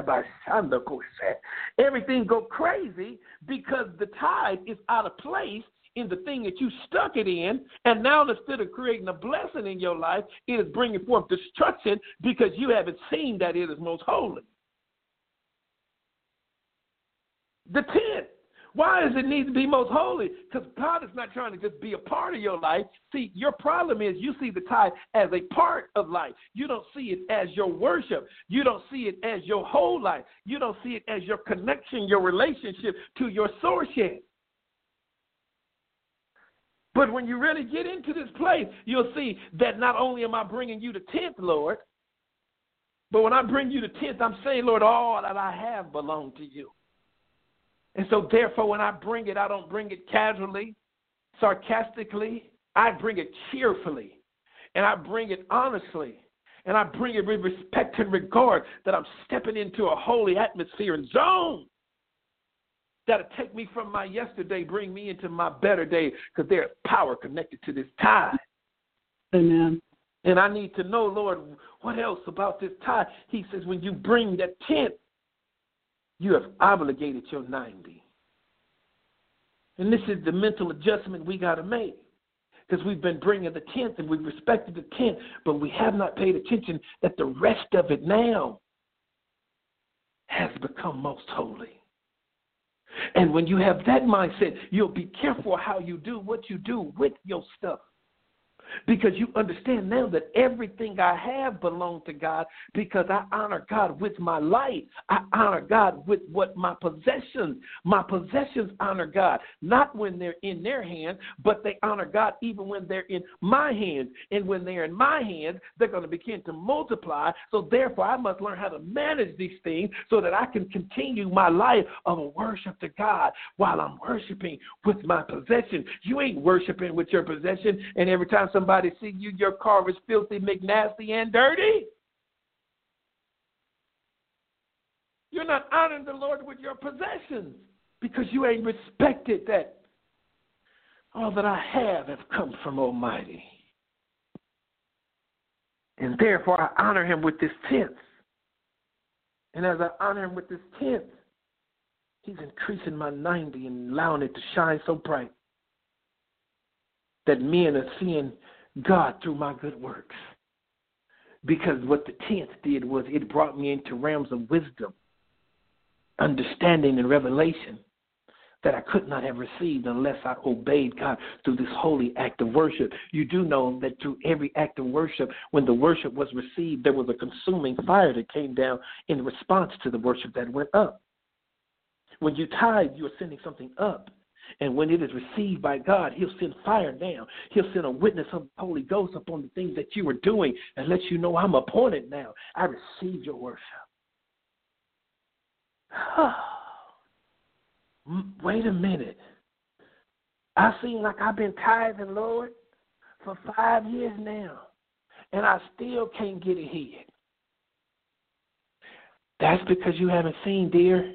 everything go crazy because the tithe is out of place in the thing that you stuck it in, and now instead of creating a blessing in your life, it is bringing forth destruction because you haven't seen that it is most holy. The tenth. Why does it need to be most holy? Because God is not trying to just be a part of your life. See, your problem is you see the tithe as a part of life. You don't see it as your worship. You don't see it as your whole life. You don't see it as your connection, your relationship to your source yet. But when you really get into this place, you'll see that not only am I bringing you the tenth, Lord, but when I bring you the tenth, I'm saying, Lord, all that I have belongs to you. And so, therefore, when I bring it, I don't bring it casually, sarcastically. I bring it cheerfully, and I bring it honestly, and I bring it with respect and regard that I'm stepping into a holy atmosphere and zone that'll take me from my yesterday, bring me into my better day, because there's power connected to this tithe. Amen. And I need to know, Lord, what else about this tithe? He says when you bring that tenth, you have obligated your 90. And this is the mental adjustment we got to make, because we've been bringing the tenth and we've respected the tenth, but we have not paid attention that the rest of it now has become most holy. And when you have that mindset, you'll be careful how you do what you do with your stuff. Because you understand now that everything I have belongs to God, because I honor God with my life. I honor God with what my possessions honor God, not when they're in their hands, but they honor God even when they're in my hands. And when they're in my hands, they're going to begin to multiply. So therefore, I must learn how to manage these things so that I can continue my life of a worship to God while I'm worshiping with my possession. You ain't worshiping with your possession, and every time somebody see you, your car is filthy, McNasty, and dirty. You're not honoring the Lord with your possessions because you ain't respected that all that I have come from Almighty. And therefore, I honor him with this tenth. And as I honor him with this tenth, he's increasing my 90 and allowing it to shine so bright that men are seeing God through my good works. Because what the tenth did was it brought me into realms of wisdom, understanding, and revelation that I could not have received unless I obeyed God through this holy act of worship. You do know that through every act of worship, when the worship was received, there was a consuming fire that came down in response to the worship that went up. When you tithe, you are sending something up. And when it is received by God, he'll send fire down. He'll send a witness of the Holy Ghost upon the things that you were doing and let you know I'm appointed now. I received your worship. Wait a minute. I seem like I've been tithing, Lord, for 5 years now, and I still can't get ahead. That's because you haven't seen, dear,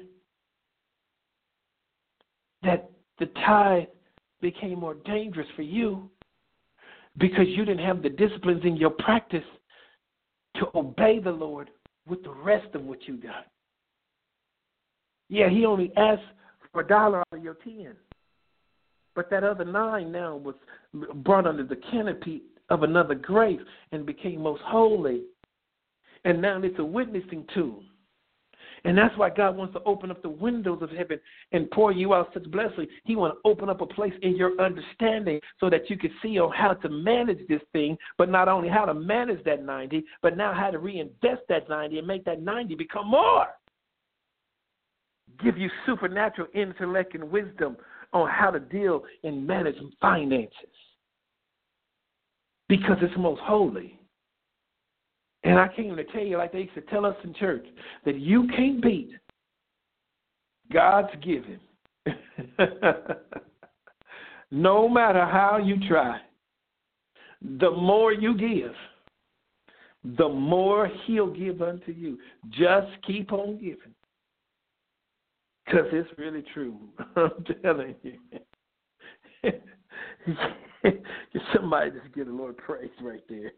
that the tithe became more dangerous for you because you didn't have the disciplines in your practice to obey the Lord with the rest of what you got. Yeah, he only asked for $1 out of your 10. But that other 9 now was brought under the canopy of another grace and became most holy. And now it's a witnessing tool. And that's why God wants to open up the windows of heaven and pour you out such blessing. He wants to open up a place in your understanding so that you can see on how to manage this thing, but not only how to manage that 90, but now how to reinvest that 90 and make that 90 become more. Give you supernatural intellect and wisdom on how to deal and manage finances because it's most holy. And I came to tell you, like they used to tell us in church, that you can't beat God's giving. No matter how you try, the more you give, the more he'll give unto you. Just keep on giving. Because it's really true. I'm telling you. Somebody just give the Lord praise right there.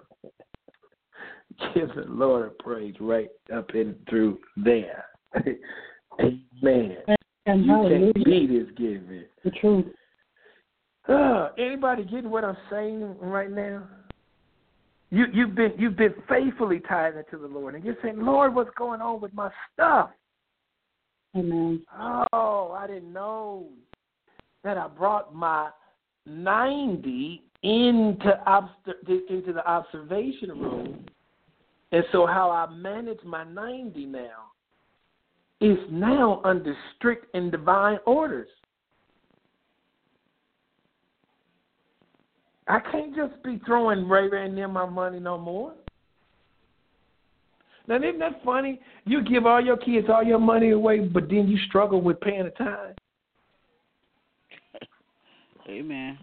Give the Lord a praise right up and through there. Amen. And you can't beat his giving. The truth. Anybody getting what I'm saying right now? You've been faithfully tithing to the Lord, and you're saying, Lord, what's going on with my stuff? Amen. Oh, I didn't know that I brought my 90 into the observation room. And so how I manage my 90 now is now under strict and divine orders. I can't just be throwing Ray and them my money no more. Now, isn't that funny? You give all your kids all your money away, but then you struggle with paying the tithe. Amen.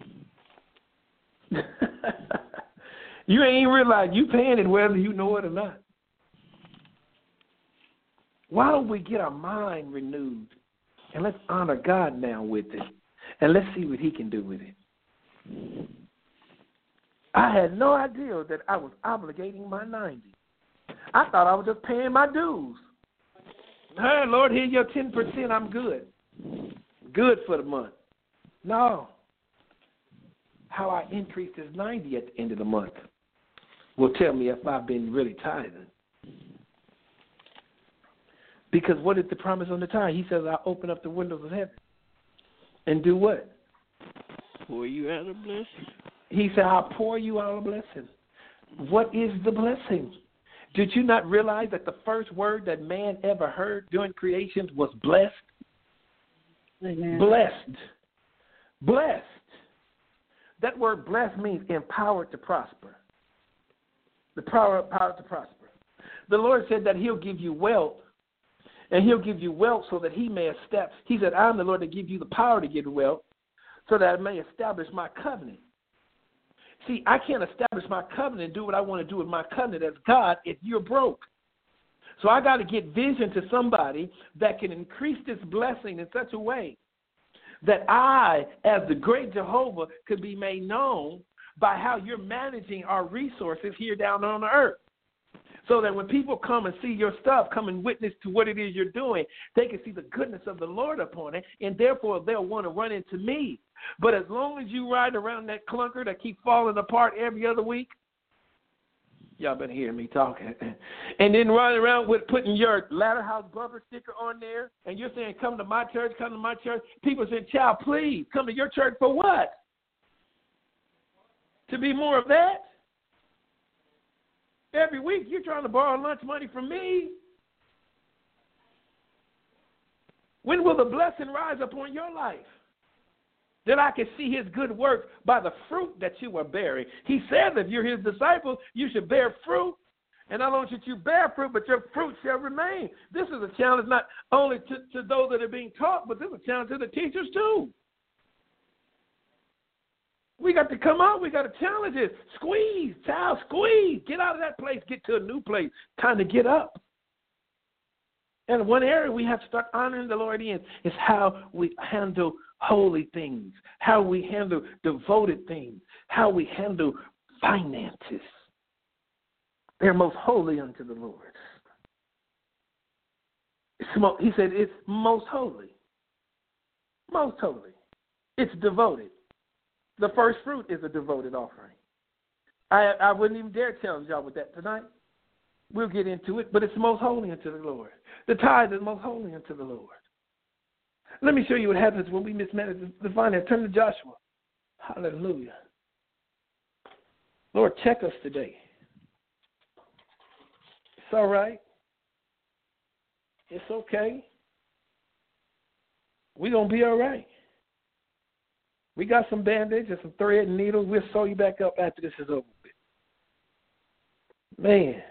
You ain't realize you paying it whether you know it or not. Why don't we get our mind renewed and let's honor God now with it, and let's see what he can do with it. I had no idea that I was obligating my 90. I thought I was just paying my dues. Hey, Lord, here's your 10%. I'm good. Good for the month. No. How I increased his 90 at the end of the month will tell me if I've been really tithing. Because what is the promise on the tithe? He says, I'll open up the windows of heaven. And do what? Pour you out a blessing. He said, I'll pour you out a blessing. What is the blessing? Did you not realize that the first word that man ever heard during creation was blessed? Amen. Blessed. Blessed. That word blessed means empowered to prosper. The power to prosper. The Lord said that he'll give you wealth, and he'll give you wealth so that he may establish. He said, I'm the Lord that give you the power to get wealth so that I may establish my covenant. See, I can't establish my covenant and do what I want to do with my covenant as God if you're broke. So I got to get vision to somebody that can increase this blessing in such a way that I, as the great Jehovah, could be made known by how you're managing our resources here down on the earth. So that when people come and see your stuff, come and witness to what it is you're doing, they can see the goodness of the Lord upon it, and therefore they'll want to run into me. But as long as you ride around that clunker that keep falling apart every other week, y'all been hearing me talking, and then running around with putting your Ladder House bumper sticker on there, and you're saying, come to my church, come to my church. People say, child, please, come to your church for what? To be more of that? Every week you're trying to borrow lunch money from me. When will the blessing rise upon your life? That I can see his good work by the fruit that you are bearing. He says if you're his disciples, you should bear fruit. And not only should you bear fruit, but your fruit shall remain. This is a challenge not only to those that are being taught, but this is a challenge to the teachers too. We got to come out. We got to challenge it. Squeeze, child, squeeze. Get out of that place. Get to a new place. Time to get up. And one area we have to start honoring the Lord in is how we handle holy things, how we handle devoted things, how we handle finances. They're most holy unto the Lord. He said it's most holy. Most holy. It's devoted. The first fruit is a devoted offering. I wouldn't even dare challenge y'all with that tonight. We'll get into it, but it's most holy unto the Lord. The tithe is most holy unto the Lord. Let me show you what happens when we mismanage the finance. Turn to Joshua. Hallelujah. Lord, check us today. It's all right. It's okay. We're going to be all right. We got some bandage and some thread and needles. We'll sew you back up after this is over with. Man.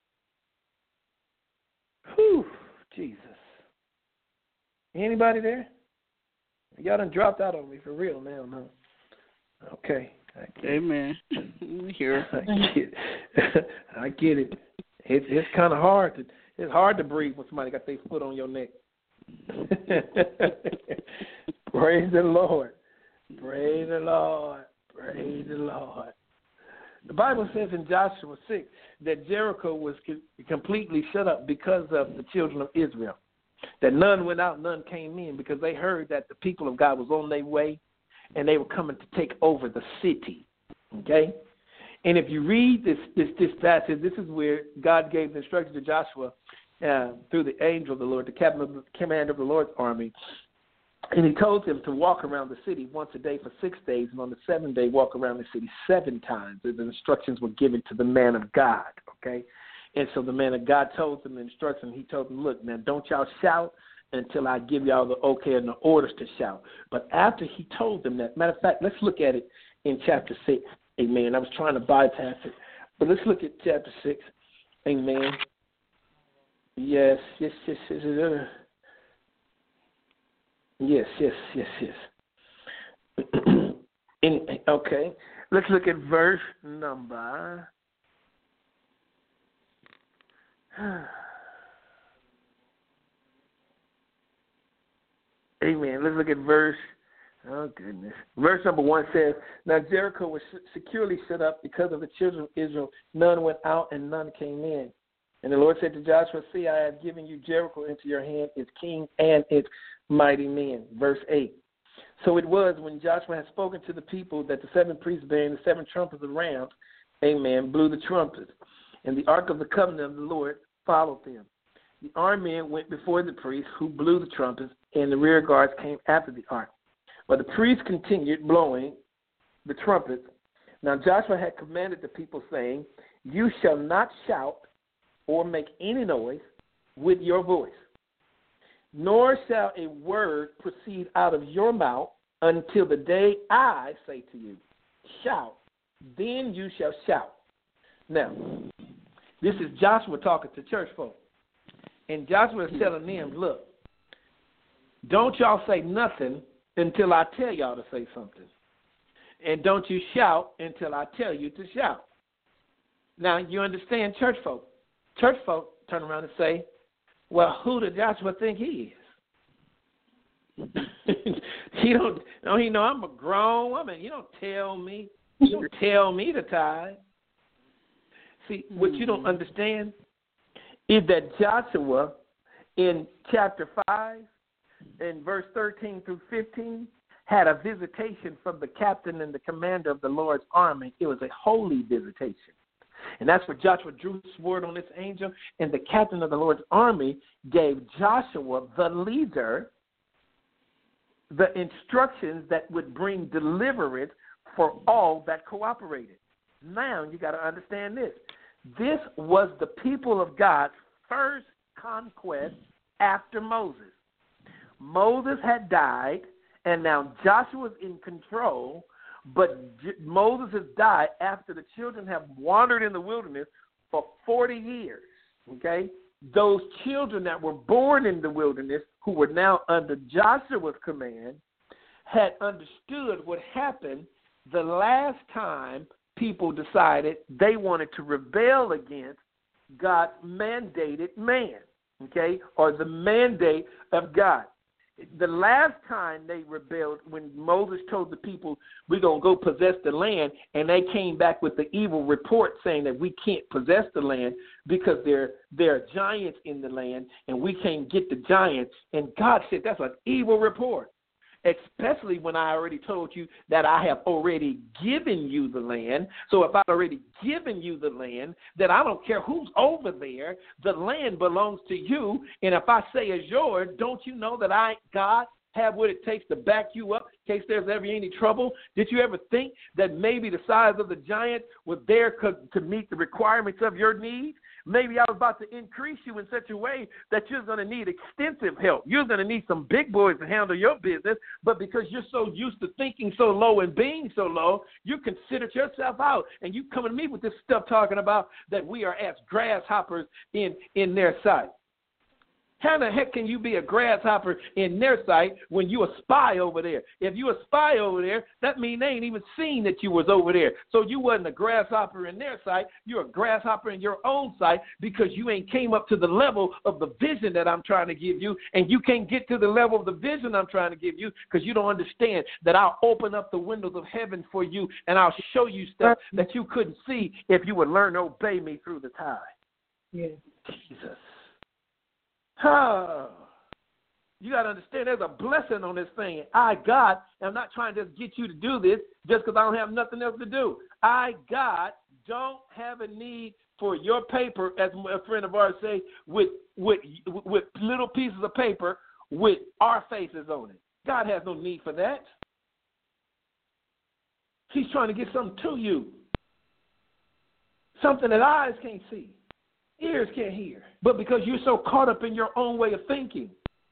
Whew, Jesus. Anybody there? Y'all done dropped out on me for real now, no? Okay. Amen. We here. I get it. It's kind of hard. It's hard to breathe when somebody got their foot on your neck. Praise the Lord. Praise the Lord. Praise the Lord. The Bible says in Joshua 6 that Jericho was completely shut up because of the children of Israel. That none went out, none came in, because they heard that the people of God was on their way and they were coming to take over the city. Okay? And if you read this passage, this is where God gave the instructions to Joshua through the angel of the Lord, the commander of the Lord's army. And he told him to walk around the city once a day for 6 days, and on the seventh day walk around the city 7 times. The instructions were given to the man of God, okay? And so the man of God told them the instruction. He told them, look, man, don't y'all shout until I give y'all the okay and the orders to shout. But after he told them that, matter of fact, let's look at it in chapter 6. Amen. I was trying to bypass it, but let's look at chapter 6. Amen. Yes. Okay, let's look at verse number. Amen. Let's look at verse. Oh, goodness. Verse number 1 says, now Jericho was securely set up because of the children of Israel. None went out and none came in. And the Lord said to Joshua, see, I have given you Jericho into your hand, its king and its mighty men. Verse 8. So it was when Joshua had spoken to the people that the 7 priests bearing the 7 trumpets of rams, amen, blew the trumpets. And the ark of the covenant of the Lord followed them. The armed men went before the priests who blew the trumpets, and the rear guards came after the ark. But the priests continued blowing the trumpets. Now Joshua had commanded the people, saying, you shall not shout or make any noise with your voice, nor shall a word proceed out of your mouth until the day I say to you, shout, then you shall shout. Now, this is Joshua talking to church folk. And Joshua is telling them, look, don't y'all say nothing until I tell y'all to say something. And don't you shout until I tell you to shout. Now, you understand church folk. Church folk turn around and say, well, who did Joshua think he is? He know I'm a grown woman. You don't tell me to tithe. See, what you don't understand is that Joshua in chapter 5 in verse 13 through 15 had a visitation from the captain and the commander of the Lord's army. It was a holy visitation. And that's where Joshua drew his sword on this angel, and the captain of the Lord's army gave Joshua, the leader, the instructions that would bring deliverance for all that cooperated. Now you got to understand this. This was the people of God's first conquest after Moses. Moses had died, and now Joshua's in control. But Moses has died after the children have wandered in the wilderness for 40 years, okay? Those children that were born in the wilderness, who were now under Joshua's command, had understood what happened the last time people decided they wanted to rebel against God's mandated man. okay, or the mandate of God. The last time they rebelled, when Moses told the people, we're going to go possess the land, and they came back with the evil report saying that we can't possess the land because there are giants in the land, and we can't get the giants. And God said that's an evil report, especially when I already told you that I have already given you the land. So if I've already given you the land, then I don't care who's over there. The land belongs to you. And if I say it's yours, don't you know that I, God, have what it takes to back you up in case there's ever any trouble? Did you ever think that maybe the size of the giant was there to meet the requirements of your needs? Maybe I was about to increase you in such a way that you're going to need extensive help. You're going to need some big boys to handle your business, but because you're so used to thinking so low and being so low, you considered yourself out, and you come to me with this stuff talking about that we are as grasshoppers in their sight. How the heck can you be a grasshopper in their sight when you a spy over there? If you a spy over there, that means they ain't even seen that you was over there. So you wasn't a grasshopper in their sight. You're a grasshopper in your own sight because you ain't came up to the level of the vision that I'm trying to give you, and you can't get to the level of the vision I'm trying to give you because you don't understand that I'll open up the windows of heaven for you, and I'll show you stuff that you couldn't see if you would learn to obey me through the time. Yeah. Jesus. Oh, you got to understand there's a blessing on this thing. I, God, am not trying to get you to do this just because I don't have nothing else to do. I, God, don't have a need for your paper, as a friend of ours say, with little pieces of paper with our faces on it. God has no need for that. He's trying to get something to you, something that eyes can't see. Ears can't hear. But because you're so caught up in your own way of thinking,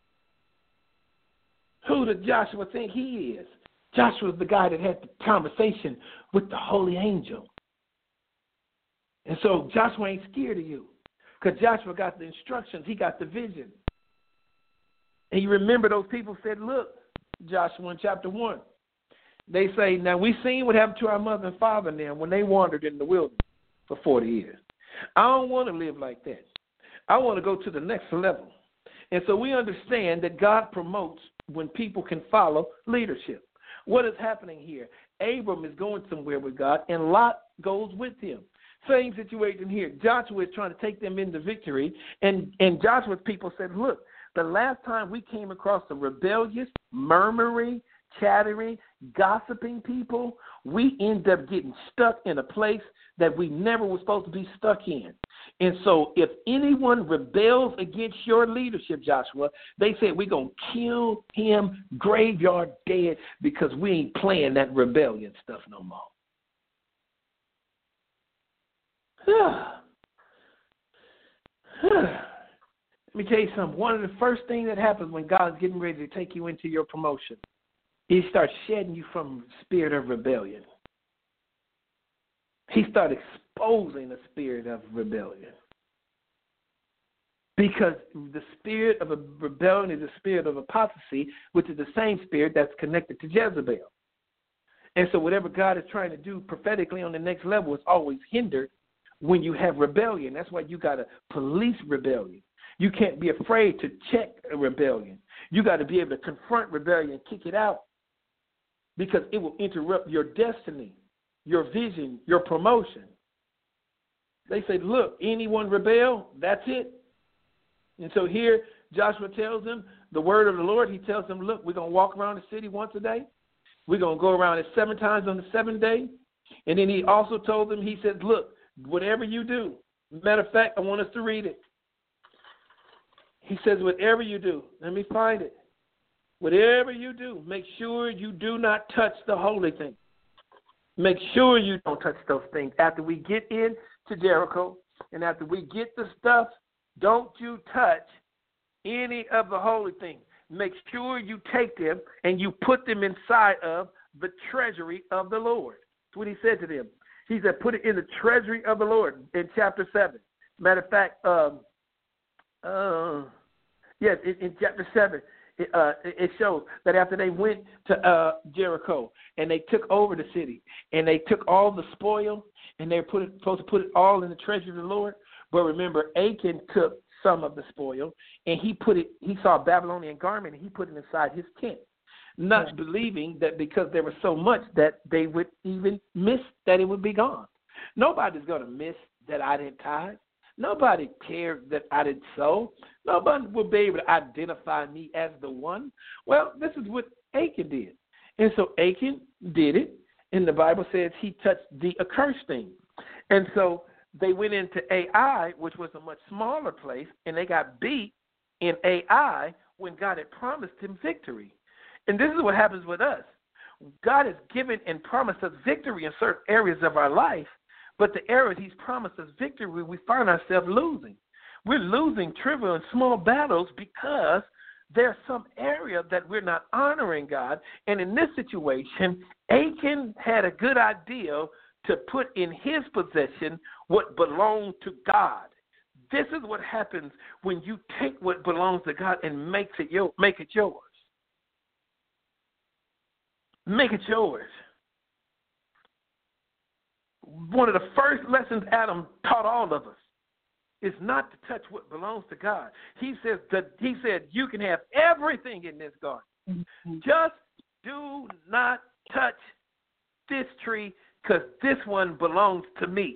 who did Joshua think he is? Joshua's the guy that had the conversation with the holy angel. And so Joshua ain't scared of you because Joshua got the instructions. He got the vision. And you remember those people said, look, Joshua in chapter 1, they say, now we seen what happened to our mother and father now when they wandered in the wilderness for 40 years. I don't want to live like that. I want to go to the next level. And so we understand that God promotes when people can follow leadership. What is happening here? Abram is going somewhere with God, and Lot goes with him. Same situation here. Joshua is trying to take them into victory, and Joshua's people said, look, the last time we came across the rebellious, murmuring, chattering, gossiping people, we end up getting stuck in a place that we never were supposed to be stuck in. And so if anyone rebels against your leadership, Joshua, they said we're going to kill him graveyard dead because we ain't playing that rebellion stuff no more. Let me tell you something. One of the first things that happens when God's getting ready to take you into your promotion, He starts shedding you from the spirit of rebellion. He starts exposing the spirit of rebellion. Because the spirit of a rebellion is the spirit of apostasy, which is the same spirit that's connected to Jezebel. And so whatever God is trying to do prophetically on the next level is always hindered when you have rebellion. That's why you got to police rebellion. You can't be afraid to check a rebellion. You got to be able to confront rebellion, kick it out, because it will interrupt your destiny, your vision, your promotion. They say, look, anyone rebel, that's it. And so here Joshua tells them the word of the Lord. He tells them, look, we're going to walk around the city once a day. We're going to go around it 7 times on the 7th day. And then he also told them, he said, look, whatever you do, matter of fact, I want us to read it. He says, whatever you do, let me find it. Whatever you do, make sure you do not touch the holy thing. Make sure you don't touch those things. After we get into Jericho and after we get the stuff, don't you touch any of the holy things. Make sure you take them and you put them inside of the treasury of the Lord. That's what he said to them. He said, put it in the treasury of the Lord in chapter 7. Matter of fact, in chapter 7, it shows that after they went to Jericho and they took over the city and they took all the spoil and they were supposed to put it all in the treasury of the Lord. But remember, Achan took some of the spoil, and he saw a Babylonian garment, and he put it inside his tent, not believing that because there was so much that they would even miss that it would be gone. Nobody's going to miss that I didn't tithe. Nobody cared that I didn't sow. Nobody will be able to identify me as the one. Well, this is what Achan did. And so Achan did it, and the Bible says he touched the accursed thing. And so they went into Ai, which was a much smaller place, and they got beat in Ai when God had promised him victory. And this is what happens with us. God has given and promised us victory in certain areas of our life, but the areas he's promised us victory, we find ourselves losing. We're losing trivial and small battles because there's some area that we're not honoring God. And in this situation, Achan had a good idea to put in his possession what belonged to God. This is what happens when you take what belongs to God and make it yours. Make it yours. One of the first lessons Adam taught all of us is not to touch what belongs to God. He said you can have everything in this garden. Mm-hmm. Just do not touch this tree because this one belongs to me.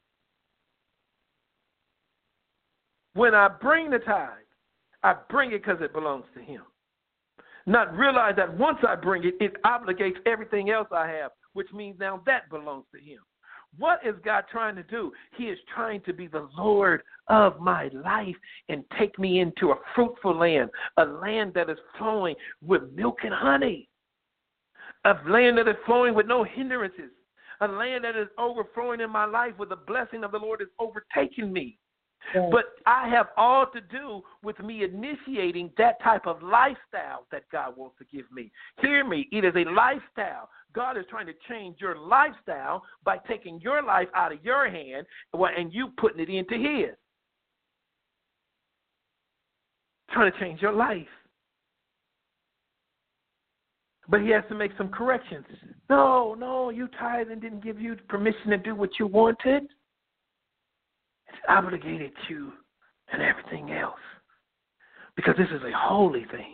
When I bring the tithe, I bring it because it belongs to him. Not realize that once I bring it, it obligates everything else I have, which means now that belongs to him. What is God trying to do? He is trying to be the Lord of my life and take me into a fruitful land, a land that is flowing with milk and honey, a land that is flowing with no hindrances, a land that is overflowing in my life with the blessing of the Lord is overtaking me. Yes. But I have all to do with me initiating that type of lifestyle that God wants to give me. Hear me, it is a lifestyle. God is trying to change your lifestyle by taking your life out of your hand and you putting it into his. Trying to change your life. But he has to make some corrections. No, you tithe and didn't give you permission to do what you wanted. It's obligated you and everything else. Because this is a holy thing.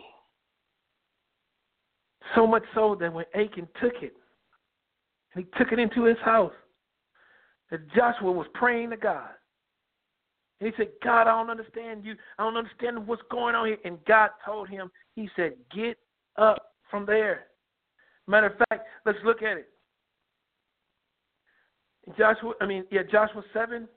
So much so that when Achan took it, and he took it into his house, that Joshua was praying to God. And he said, God, I don't understand you. I don't understand what's going on here. And God told him, he said, get up from there. Matter of fact, let's look at it. Joshua 7.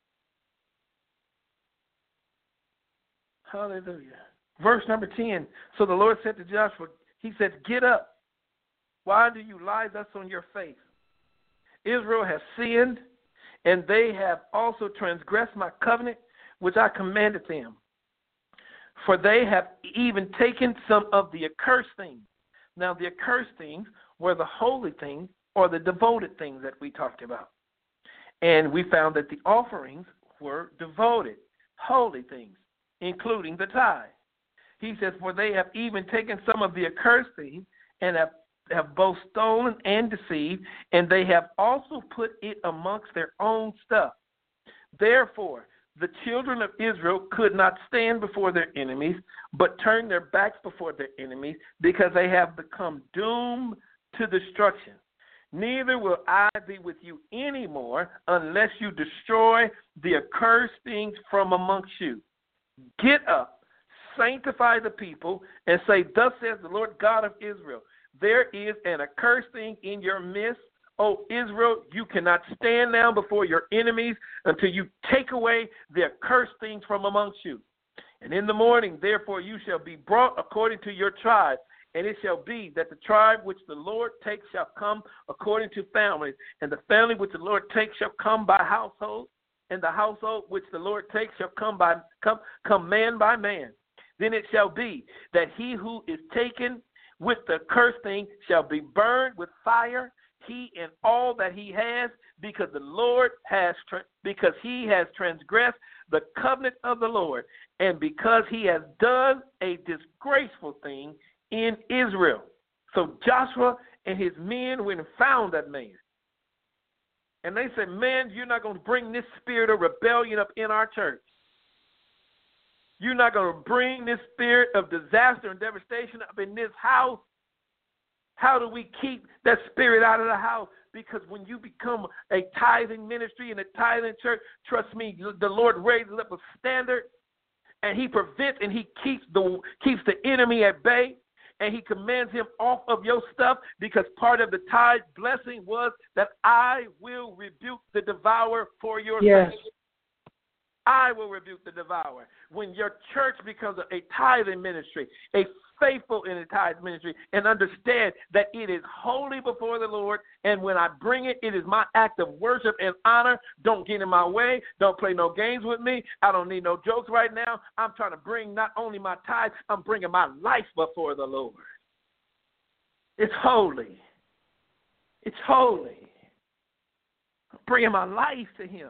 Hallelujah. Verse number 10. So the Lord said to Joshua, he said, get up. Why do you lie thus on your face? Israel has sinned, and they have also transgressed my covenant, which I commanded them. For they have even taken some of the accursed things. Now, the accursed things were the holy things or the devoted things that we talked about. And we found that the offerings were devoted, holy things, including the tithe. He says, for they have even taken some of the accursed things and have both stolen and deceived, and they have also put it amongst their own stuff. Therefore, the children of Israel could not stand before their enemies, but turned their backs before their enemies, because they have become doomed to destruction. Neither will I be with you anymore unless you destroy the accursed things from amongst you. Get up, sanctify the people, and say, thus says the Lord God of Israel, there is an accursed thing in your midst. O Israel, you cannot stand now before your enemies until you take away the accursed things from amongst you. And in the morning, therefore, you shall be brought according to your tribe. And it shall be that the tribe which the Lord takes shall come according to families, and the family which the Lord takes shall come by household, and the household which the Lord takes shall come man by man. Then it shall be that he who is taken with the accursed thing shall be burned with fire, he and all that he has, because the Lord because he has transgressed the covenant of the Lord, and because he has done a disgraceful thing in Israel. So Joshua and his men went and found that man. And they said, man, you're not going to bring this spirit of rebellion up in our church. You're not going to bring this spirit of disaster and devastation up in this house. How do we keep that spirit out of the house? Because when you become a tithing ministry and a tithing church, trust me, the Lord raises up a standard, and he prevents and he keeps the enemy at bay, and he commands him off of your stuff, because part of the tithe blessing was that I will rebuke the devourer for your sake. I will rebuke the devourer. When your church becomes a tithing ministry, a faithful in a tithe ministry, and understand that it is holy before the Lord, and when I bring it, it is my act of worship and honor. Don't get in my way. Don't play no games with me. I don't need no jokes right now. I'm trying to bring not only my tithe, I'm bringing my life before the Lord. It's holy. It's holy. I'm bringing my life to him.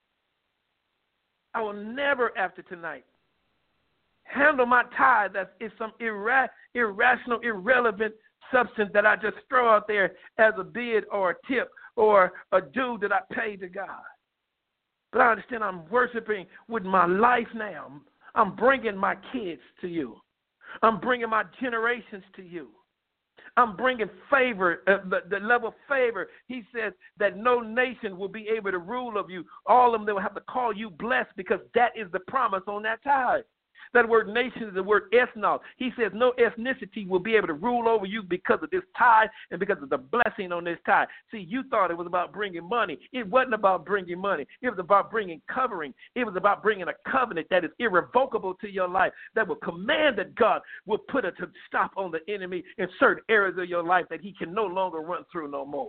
I will never, after tonight, handle my tithe as if some irrational, irrelevant substance that I just throw out there as a bid or a tip or a due that I pay to God. But I understand I'm worshiping with my life now. I'm bringing my kids to you. I'm bringing my generations to you. I'm bringing favor, the level of favor. He says that no nation will be able to rule of you. All of them will have to call you blessed, because that is the promise on that tithe. That word nation is the word ethnos. He says no ethnicity will be able to rule over you because of this tithe and because of the blessing on this tithe. See, you thought it was about bringing money. It wasn't about bringing money. It was about bringing covering. It was about bringing a covenant that is irrevocable to your life, that will command that God will put a stop on the enemy in certain areas of your life that he can no longer run through no more.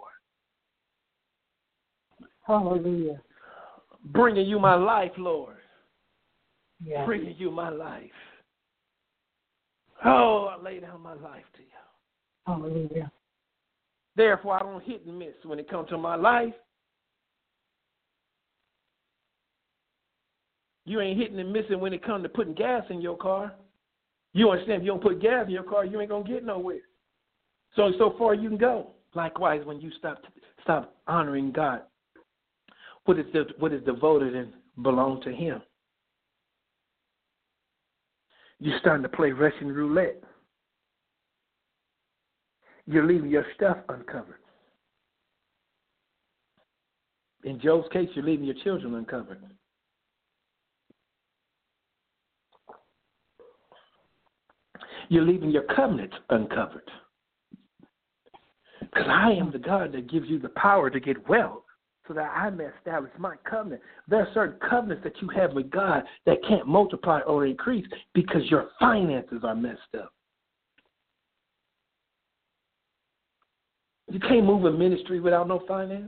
Hallelujah. Bringing you my life, Lord. Yes. Bringing you my life. Oh, I lay down my life to you. Hallelujah. Therefore, I don't hit and miss when it comes to my life. You ain't hitting and missing when it comes to putting gas in your car. You understand, if you don't put gas in your car, you ain't going to get nowhere. So far you can go. Likewise, when you stop honoring God, what is devoted and belong to him. You're starting to play Russian roulette. You're leaving your stuff uncovered. In Job's case, you're leaving your children uncovered. You're leaving your covenants uncovered. Because I am the God that gives you the power to get wealth, so that I may establish my covenant. There are certain covenants that you have with God that can't multiply or increase because your finances are messed up. You can't move a ministry without no finances.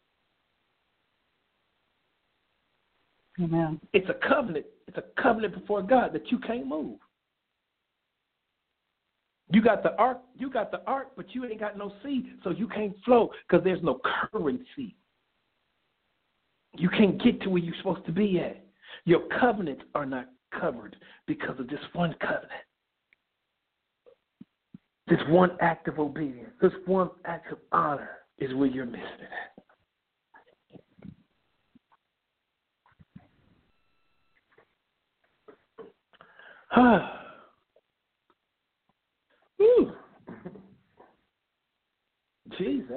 Amen. It's a covenant. It's a covenant before God that you can't move. You got the ark, but you ain't got no seed, so you can't flow because there's no currency. You can't get to where you're supposed to be at. Your covenants are not covered because of this one covenant. This one act of obedience, this one act of honor is where you're missing it. Jesus.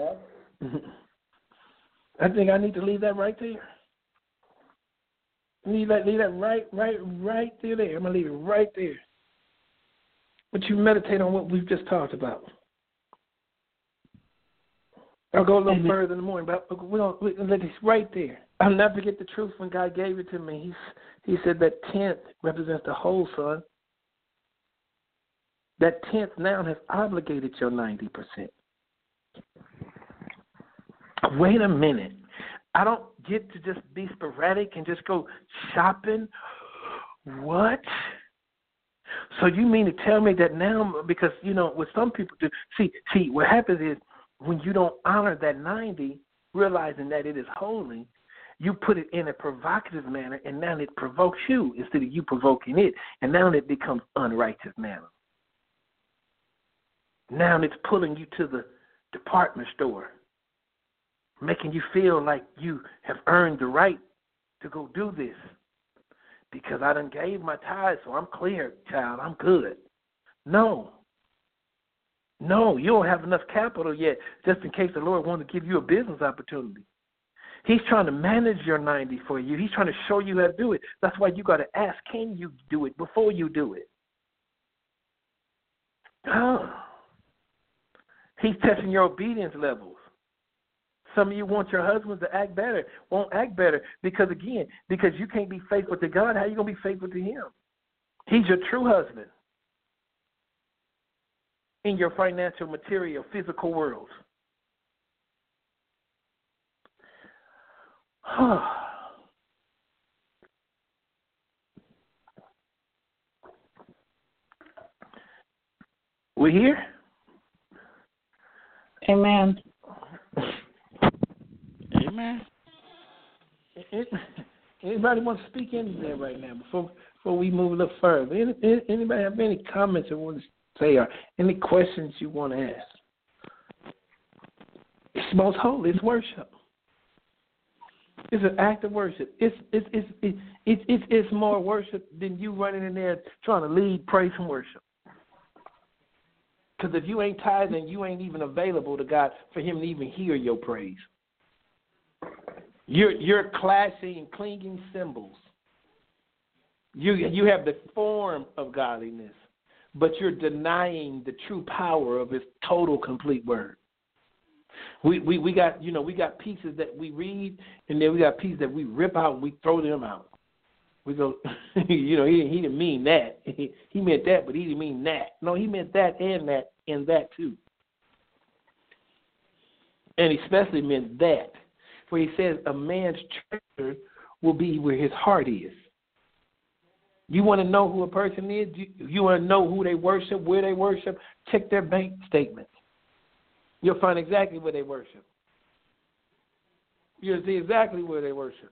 I think I need to leave that right there. Leave that right there. I'm going to leave it right there. But you meditate on what we've just talked about. I'll go a little further in the morning, but we'll let this right there. I'll never forget the truth when God gave it to me. He said that tenth represents the whole, son. That tenth now has obligated your 90%. Wait a minute. I don't get to just be sporadic and just go shopping. What? So you mean to tell me that now, because, what some people do, see, what happens is when you don't honor that 90, realizing that it is holy, you put it in a provocative manner, and now it provokes you instead of you provoking it, and now it becomes unrighteous manner. Now it's pulling you to the department store, making you feel like you have earned the right to go do this. because I done gave my tithe, so I'm clear, child. I'm good. No, you don't have enough capital yet just in case the Lord wants to give you a business opportunity. He's trying to manage your 90 for you. He's trying to show you how to do it. That's why you got to ask, can you do it before you do it? He's testing your obedience levels. Some of you want your husbands to act better, won't act better because you can't be faithful to God. How are you going to be faithful to him? He's your true husband in your financial, material, physical world. We here? Amen. Amen. Anybody want to speak into that right now before we move a little further? Anybody have any comments you want to say or any questions you want to ask? It's most holy. It's worship. It's an act of worship. It's more worship than you running in there trying to lead praise and worship. Because if you ain't tithing, you ain't even available to God for him to even hear your praise. You're clashing and clinging cymbals. You have the form of godliness, but you're denying the true power of his total, complete word. We got pieces that we read, and then we got pieces that we rip out and we throw them out. We go, he didn't mean that. He meant that, but he didn't mean that. No, he meant that and that too. And he especially meant that, where he says a man's treasure will be where his heart is. You want to know who a person is? You want to know who they worship, where they worship? Check their bank statements. You'll find exactly where they worship. You'll see exactly where they worship.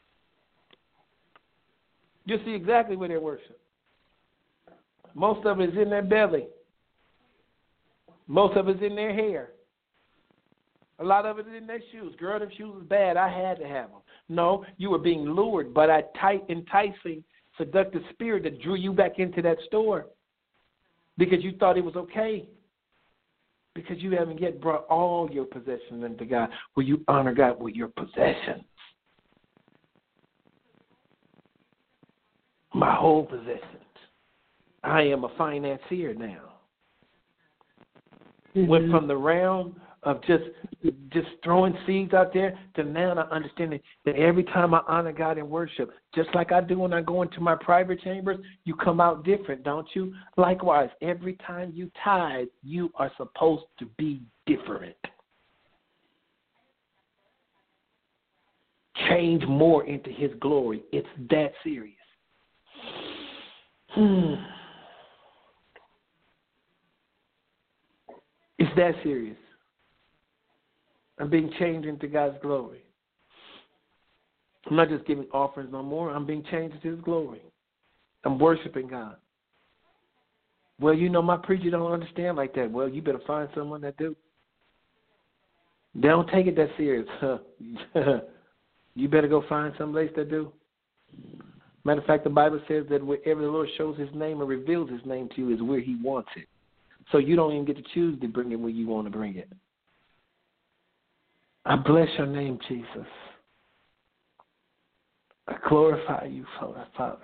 You'll see exactly where they worship. Most of it is in their belly. Most of it is in their hair. A lot of it is in their shoes. Girl, them shoes was bad. I had to have them. No, you were being lured by that tight, enticing, seductive spirit that drew you back into that store because you thought it was okay. Because you haven't yet brought all your possessions into God, where you honor God with your possessions. My whole possessions. I am a financier now. Mm-hmm. Went from the realm of just throwing seeds out there to now I understand that every time I honor God in worship, just like I do when I go into my private chambers, you come out different, don't you? Likewise, every time you tithe, you are supposed to be different. Change more into his glory. It's that serious. It's that serious. I'm being changed into God's glory. I'm not just giving offerings no more. I'm being changed into his glory. I'm worshiping God. Well, my preacher don't understand like that. Well, you better find someone that do. They don't take it that serious. You better go find someplace that do. Matter of fact, the Bible says that wherever the Lord shows his name or reveals his name to you is where he wants it. So you don't even get to choose to bring it where you want to bring it. I bless your name, Jesus. I glorify you, Father.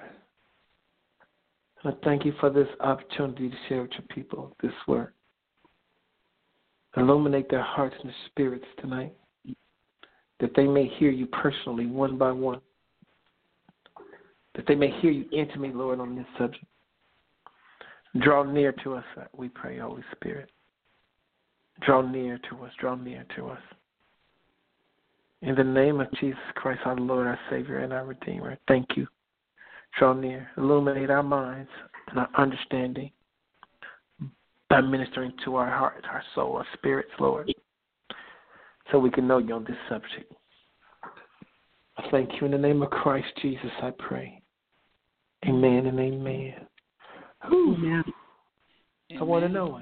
I thank you for this opportunity to share with your people this word. Illuminate their hearts and their spirits tonight, that they may hear you personally, one by one, that they may hear you intimately, Lord, on this subject. Draw near to us, we pray, Holy Spirit. Draw near to us, draw near to us. In the name of Jesus Christ, our Lord, our Savior, and our Redeemer, thank you. Draw near, illuminate our minds and our understanding by ministering to our hearts, our soul, our spirits, Lord, so we can know you on this subject. I thank you in the name of Christ Jesus, I pray. Amen and amen. Amen. I want to know him.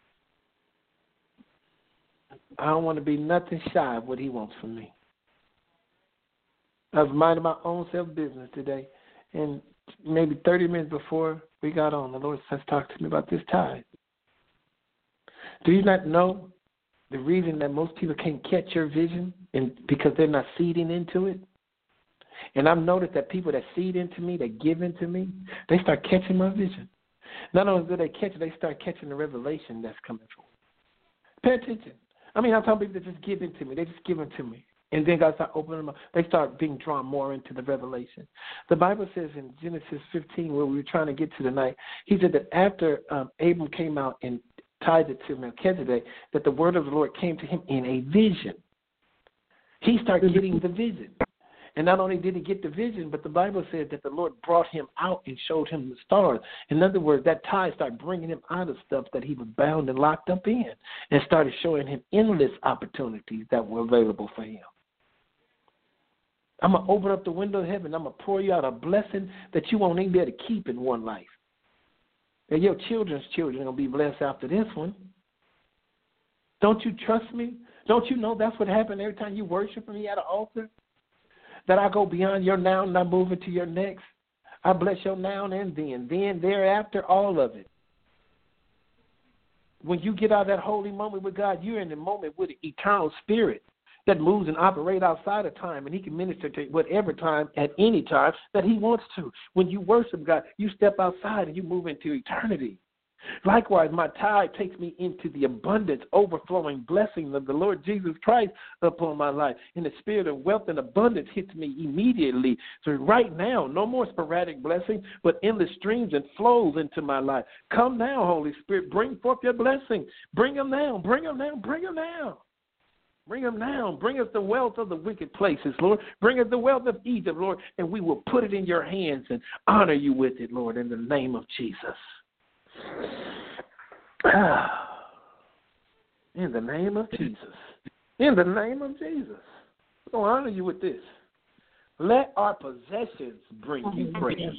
I don't want to be nothing shy of what he wants from me. I was minding my own self business today, and maybe 30 minutes before we got on, the Lord says, talk to me about this tithe. Do you not know the reason that most people can't catch your vision and because they're not seeding into it? And I've noticed that people that seed into me, that give into me, they start catching my vision. Not only do they catch it, they start catching the revelation that's coming forth. Pay attention. I'm talking people that just give into me. They just give into me. And then God start opening them up. They start being drawn more into the revelation. The Bible says in Genesis 15, where we were trying to get to tonight, he said that after Abram came out and tied it to Melchizedek, that the word of the Lord came to him in a vision. He started getting the vision. And not only did he get the vision, but the Bible said that the Lord brought him out and showed him the stars. In other words, that tie started bringing him out of stuff that he was bound and locked up in and started showing him endless opportunities that were available for him. I'm going to open up the window of heaven. I'm going to pour you out a blessing that you won't even be able to keep in one life. And your children's children are going to be blessed after this one. Don't you trust me? Don't you know that's what happened every time you worship me at an altar? That I go beyond your now and I move into your next. I bless your now and then thereafter, all of it. When you get out of that holy moment with God, you're in the moment with the eternal spirit that moves and operates outside of time, and he can minister to whatever time, at any time, that he wants to. When you worship God, you step outside and you move into eternity. Likewise, my tithe takes me into the abundance, overflowing blessings of the Lord Jesus Christ upon my life. And the spirit of wealth and abundance hits me immediately. So right now, no more sporadic blessings, but endless streams and flows into my life. Come now, Holy Spirit, bring forth your blessing. Bring them now, bring them now, bring them now. Bring them now. Bring us the wealth of the wicked places, Lord. Bring us the wealth of Egypt, Lord, and we will put it in your hands and honor you with it, Lord, in the name of Jesus. In the name of Jesus. In the name of Jesus. We're going to honor you with this. Let our possessions bring you praise.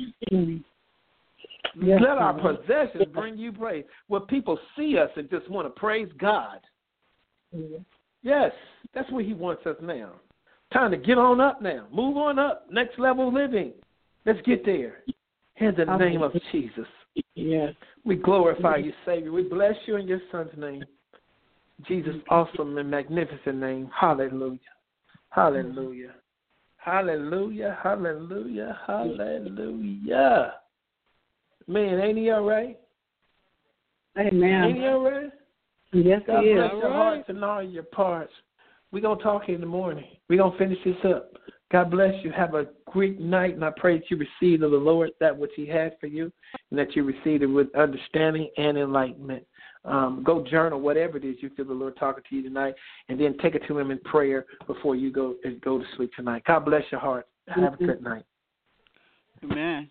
Let our possessions bring you praise. Where people see us and just want to praise God. Yes, that's where he wants us now. Time to get on up now. Move on up. Next level living. Let's get there. In the name of Jesus. Yes. We glorify you, Savior. We bless you in your Son's name. Jesus' awesome and magnificent name. Hallelujah. Hallelujah. Hallelujah. Hallelujah. Hallelujah. Man, ain't he all right? Amen. Ain't he all right? Yes, God he is. bless your hearts and all your parts. We're going to talk in the morning. We're going to finish this up. God bless you. Have a great night, and I pray that you receive of the Lord that which he had for you, and that you receive it with understanding and enlightenment. Go journal, whatever it is you feel the Lord talking to you tonight, and then take it to him in prayer before you go to sleep tonight. God bless your heart. Have a good night. Amen.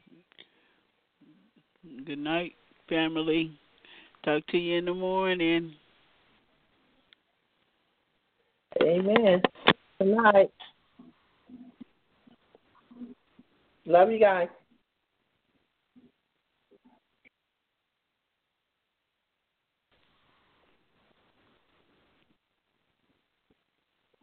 Good night, family. Talk to you in the morning. Amen. Good night. Love you guys.